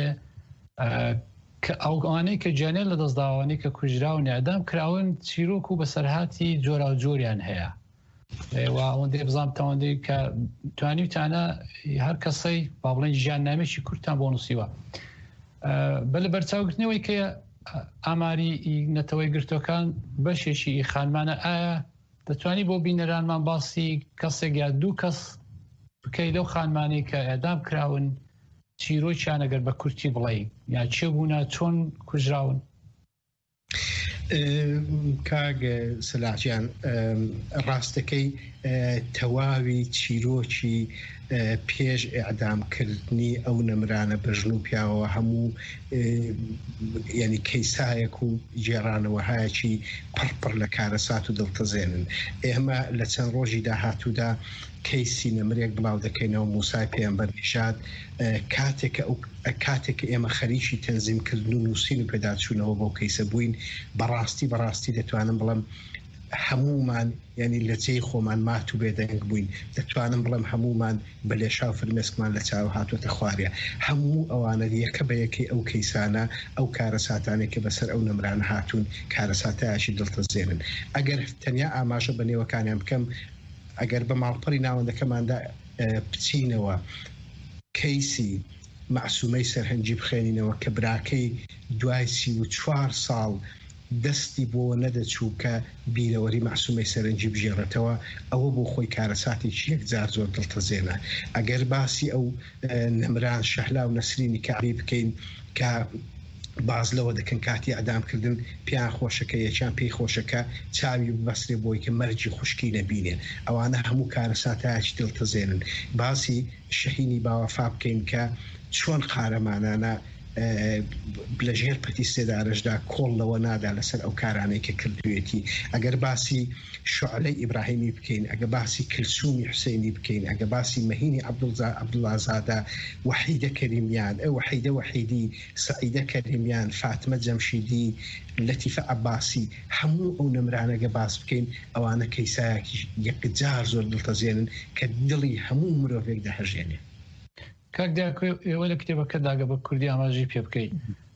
کە ئەوانەی کە جیانێت لە دەستداوانەی کە کوژراون ئەدام کراون چیرۆک و بەسەرهاتی جۆرا و جۆریان هەیە ئەوەندەی بزانام تاوەندەی کە توانیتانە هەر کەسەی با بڵێن ژیاننامێکی کورتان بۆ نووسیوە بە لە بەرچاوگرتنەوەی کە ئاماری نەتەوەی گرتوەکان بەشێکی خانمانە ئایا دەتوانی بۆ بینەرانمان باسی کەسێک یا دوو کەس بکەی لەو خانمانەی کە ئەدام کراون چیرۆکیان ئەگەر بە کورتی بڵێ یا چێ بوونە چۆن کوژراون کاگ سەلاحجیان ڕاستەکەی تەواوی چیرۆکی پێش ئێعدامکردنی ئەو نەمرانە بەژن و پیاوە هەموو ینی کەیسایەک و جێرانەوە هایەکی پڕپڕ لە کارەسات و دڵتەزێنن ئێمە لە چەند ڕۆژی داهاتوودا کەیسی نەمرێک بڵاو دەکەینەوە موسای پێیانبەر نیشاد کاتێک ئێمە خەریکی تەنزیمکردن و نووسین و پێداچوونەوە بۆ کەیسە بووین بەڕاستی دەتوانم بڵم هەمومان ینی لە جێی خۆمان مات و بێدەنگ بووین دەتوانم بڵم هەمومان بە لێشا و فرمێسکمان لە چاو هاتوۆتە خوارێ هەموو ئەوانە یەکە بە یەکەی ئەو کەیسانە ئەو کارەساتانێک کە بەسەر ئەو نەمرانە هاتوون کارەساتایشی دڵتەزێنن ئەگەر تەنیا ئاماژە بە نێوەکانیان بکەم ئەگەر بە ماڵپەڕی ناوەندەکەماندا بچینەوە کەیسی معسومەی سەرهەنجی بخێنینەوە کە براکەی دوای 34 ساڵ دەستی بۆ نەدەچوو کە بیرەوەری معسومەی سەرنجی بژێڕێتەوە ئەوە بۆ خۆی کارەساتێکی یەکجار زۆر دڵتەزێنە ئەگەر باسی ئەو نەمران شەهلا و نەسرینی کاری بکەین کە باز لەوە دەکەن کاتی ئەدامکردن پیان خۆشەکە یەکیان پێی خۆشەکە چاوی بەسرێ بۆی کە مەرجی خوشکی نەبینێن ئەوانە هەموو کارەساتایکی دڵتەزێنن باسی شەهینی باوەفا بکەین کە چۆن قارەمانانە لەژێر پەتی سێدارشدا کۆڵ لەوە نادا لەسەر ئەو کارانەی کە کردوێتی ئەگەر باسی شعلەی ئیبراهیمی بکەین ئەگە باسی کلسومی حسینی بکەین ئەگە باسی مەهینی عەبدوڵازادە وحیدە کەریمیان وحیدە وحیدی سعیدە کەریمیان فاتمە جەمشیدی لەتیفە عەباسی هەموو ئەو نەمرانەگە باس بکەین ئەوانە کەیسایەکی یەکجار زۆر دڵتەزێنن کە دڵی هەموو مرۆڤێک دەهەژێنێ ئێوە لە کتێبەکە داگە بە کوردی ئاماژی پێ بکەیت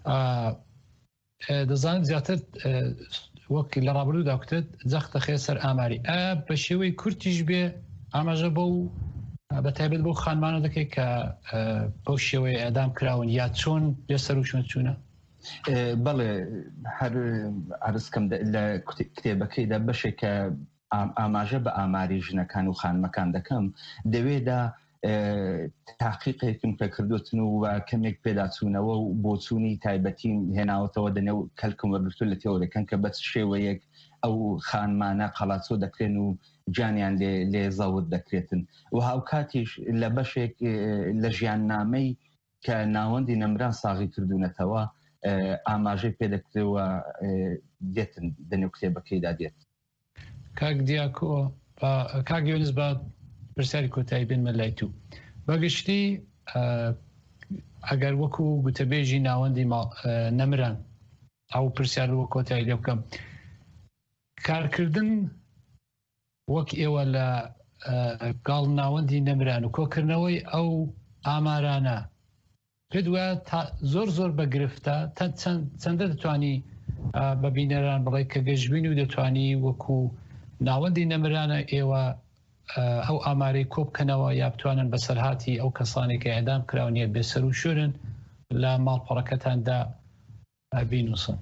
دەزانم زیاتر وەک لە ڕابردوودا وتت جەختە خێ سەر ئاماری بە شێوەی کورتیش بێ ئاماژە بە و بە تایبەت بۆ خانمانە دەکەی کە بەو شێوەیە ئەدام کراون یا چۆن لێسەر و چۆن چوونە بەڵێ هەر عرزکەم لە کتێبەکەیدا بەشێکە ئاماژە بە ئاماری ژنەکان و خانمەکان دەکەم دەوێدا تاقیقێکم کە کردوتن و کەمێک پێداچوونەوە و بۆچوونی تایبەتیم هێناوەتەوە دەنێو کەلکم وەرگتو لە تێوەەکەن کە بەس شێوەیەک ئەو خانمانە قەڵاتۆ دەکرێن و جانیان لێ زەوت دەکرێتن و هاو کاتیش لە بەشێک لە ژیاننامەی کە ناوەندی نەمران ساغی کردوونەتەوە ئاماژەی پێدەکرێەوە دێتن دەنێو کتێبەکەیدا دێت. کاک دیاکۆ کاک یۆنس بە پرسیاری کۆتایی بێنمە لای تو بەگشتی ئەگەر وەکو گوتەبێژی ناوەندی نەمران ئەو پرسیار وە کۆتایی لێ بکەم کارکردن وەک ئێوە لە گاڵ ناوەندی نەمران و کۆکردنەوەی ئەو ئامارانە پێت وایە زۆر زۆر بەگرفتە چەندە دەتوانی بەبینەران بڵێ کە گەشتبین و دەتوانی وەکو ناوەندی نەمرانە ئێوە ئەو ئامارەی کۆ بکەنەوە یا بتوانن بەسەرهاتی ئەو کەسانێکە ئەدام کراونیە بێسەر و شورن لە ماڵپەڕەکەتاندا بینوسن.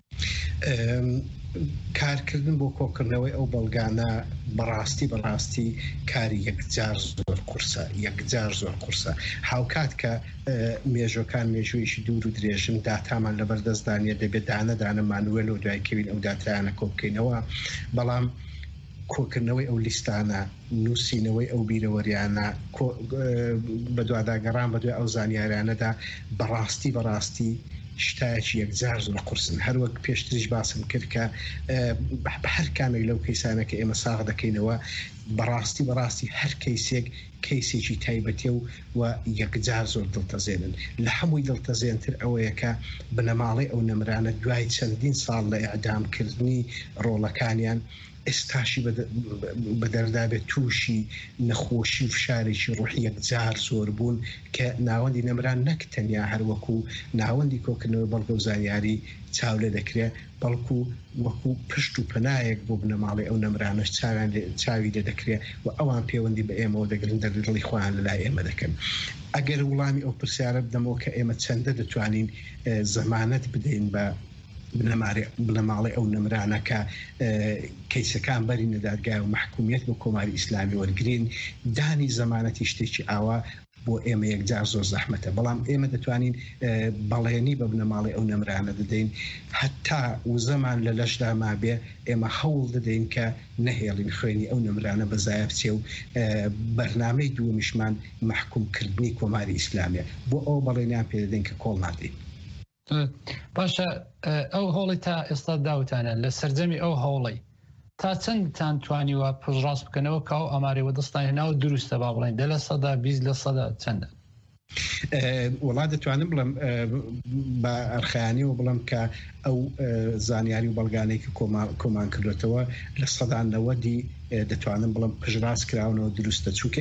کارکردن بۆ کۆکردنەوەی ئەو بەڵگانە بەڕاستی کاری یەکجار زۆر قورسە هاوکات کە مێژۆکان مێژوویشی دوور و درێژن داتامان لە بەردەستدانە دەبێت دانە مانوێل و دوایکەوین ئەو داترانە کۆ بکەینەوە بەڵام کۆکردنەوەی ئەو لیستانە نووسینەوەی ئەو بیرەوەریانە بە دوواداگەڕان بە دوای ئەو زانیاریانەدا بەڕاستی شتایەکی یەکجار زۆر قورسن هەروەک پێشتریش باسم کرد کە بە هەر کامێک لەو کەیسانەکە ئێمە ساغ دەکەینەوە بەڕاستی هەر کەیسێک کەیسێکی تایبەتێ و یەکجار زۆر دڵتەزێنن لە هەمووی دڵتەزێنتر ئەوەیە کە بنەماڵی ئەو نەمرانە دوای چەندین ساڵ لە ئەعدامکردنی ڕۆڵەکانیان ئێستاشی بە دەردابێت تووشی نەخۆشی و فشارێکی ڕوحی یەکجار زۆر بوون کە ناوەندی نەمران نەک تەنیا هەروەکو ناوەندی کۆکردنەوەی بەڵگە و زانیاری چاو لێ دەکرێت بەڵکو وەکو پشت و پەنایەک بۆ بنەماڵی ئەو نەمرانەش چاوی لێ دەکرێت و ئەوان پەیوەندی بە ئێمەوە دەگرن دڵی خۆیان لەلای ئێمە دەکەن. ئەگەر وڵامی ئەو پرسیارە بدەمەوە کە ئێمە چەندە دەتوانین زەمانەت بدەین بە بنەماڵی ئەو نەمرانە کە کەیسەکان بەرینە دادگای و محکومیت بۆ کۆماری ئیسلامی وەرگرین دانی زەمانەتی شتێکی ئاوا بۆ ئێمە یەکجار زۆر زەحمەتە بەڵام ئێمە دەتوانین بەڵێنی بە بنەماڵی ئەو نەمرانە دەدەین هەتا وزەمان لە لەشدا مابێ ئێمە هەوڵ دەدەین کە نەهێڵین خوێنی ئەو نەمرانە بەزایە بچێ و بەرنامەی دووەمیشمان محکومکردنی کۆماری ئیسلامیە بۆ ئەو بەڵێنیان پێ دەدەین کە کۆڵ نادەین. باشە ئەو هەوڵی تا ئێستا داوتانە لە سەرجەمی ئەو هەوڵی تا چەندتان توانیوە پژڕاست بکەنەوە کە ئەو ئەمارەی وەدەستان هێناوە دروستە با بڵێن 10% چەندە؟ وڵات دەتوانم بڵم بە ئەرخیانی و بڵم کە ئەو زانیاری و بەڵگانەی کە کۆمان کردوێتەوە لە 90 دەتوانم بڵم پژڕاست کراونەوە دروستە چونکە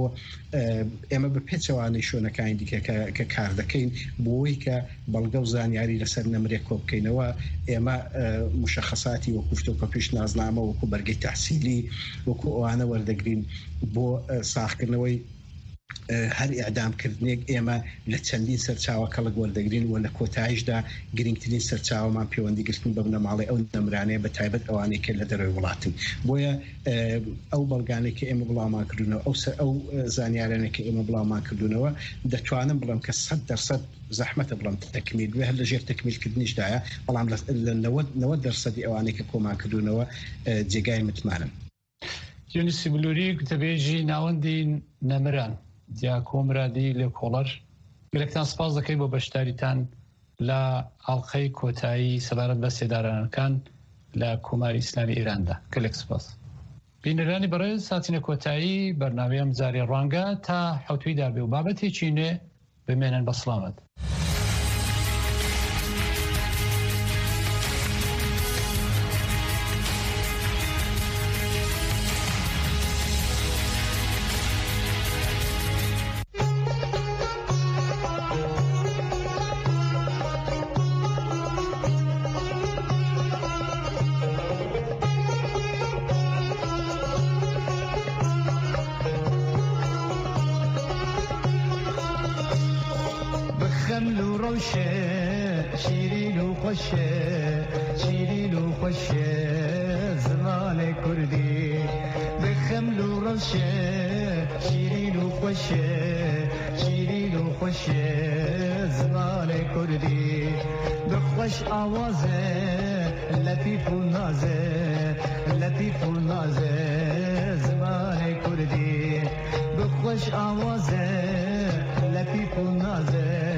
ئێمە بە پێچەوانەی شوێنەکانی دیکە کە کار دەکەین بۆی کە بەڵگە و زانیاری لەسەر نەمرێک کۆ بکەینەوە ئێمە مشەخەساتی وەکوفتۆکە پێش نازنامە وەکو بەرگەی تەحسیلی وەکو ئەوانە وەردەگرین بۆ ساختکردنەوەی هەر ئیعدامکردنێک ئێمە لە چەندین سەرچاوە کەڵک وەردەگرین و لە کۆتاییشدا گرنگترین سەرچاوەمان پەیوەندیگرتن بە بنەماڵی ئەو نەمرانەیە بە تایبەت ئەوانەی کە لە دەروی وڵاتن بۆیە ئەو بەڵگانێک کە ئێمە بڵاومان کردوونەوە ئەو زانیارانێک کە ئێمە بڵاومان کردوونەوە دەتوانم بڵم کە 100% زەحمەتە بڵم تەکمیل وێ هەر لەژێر تەکمیلکردنیشدایە بەڵام لە 90% ئەوانەی کە کۆمان کردوونەوە جێگای متمانن. یونسی بلووری گوتەبێژی ناوەندی نەمران دیا کۆمرادی لێ کۆڵەر گرێکتان سپاس دەکەی بۆ بەشداریتان لە ئاڵقەی کۆتایی سەبارەت بە سێدارانەکان لە کۆماری ئیسلامی ئێراندا گەلێک سپاس. بینەرانی بەڕێز ساتینە کۆتایی بەرنامەیەم جارێ ڕەنگە تا حوتویدا بێ و بابەتێکی نوێ بمێنن بە سڵامەت. زمان کردی بخمل و روشه شیرین و خوشه شیرین و خوشه زمان کردی بخوش آوازه لطیف و نازه لطیف و نازه زمان کردی بخوش آوازه لطیف و نازه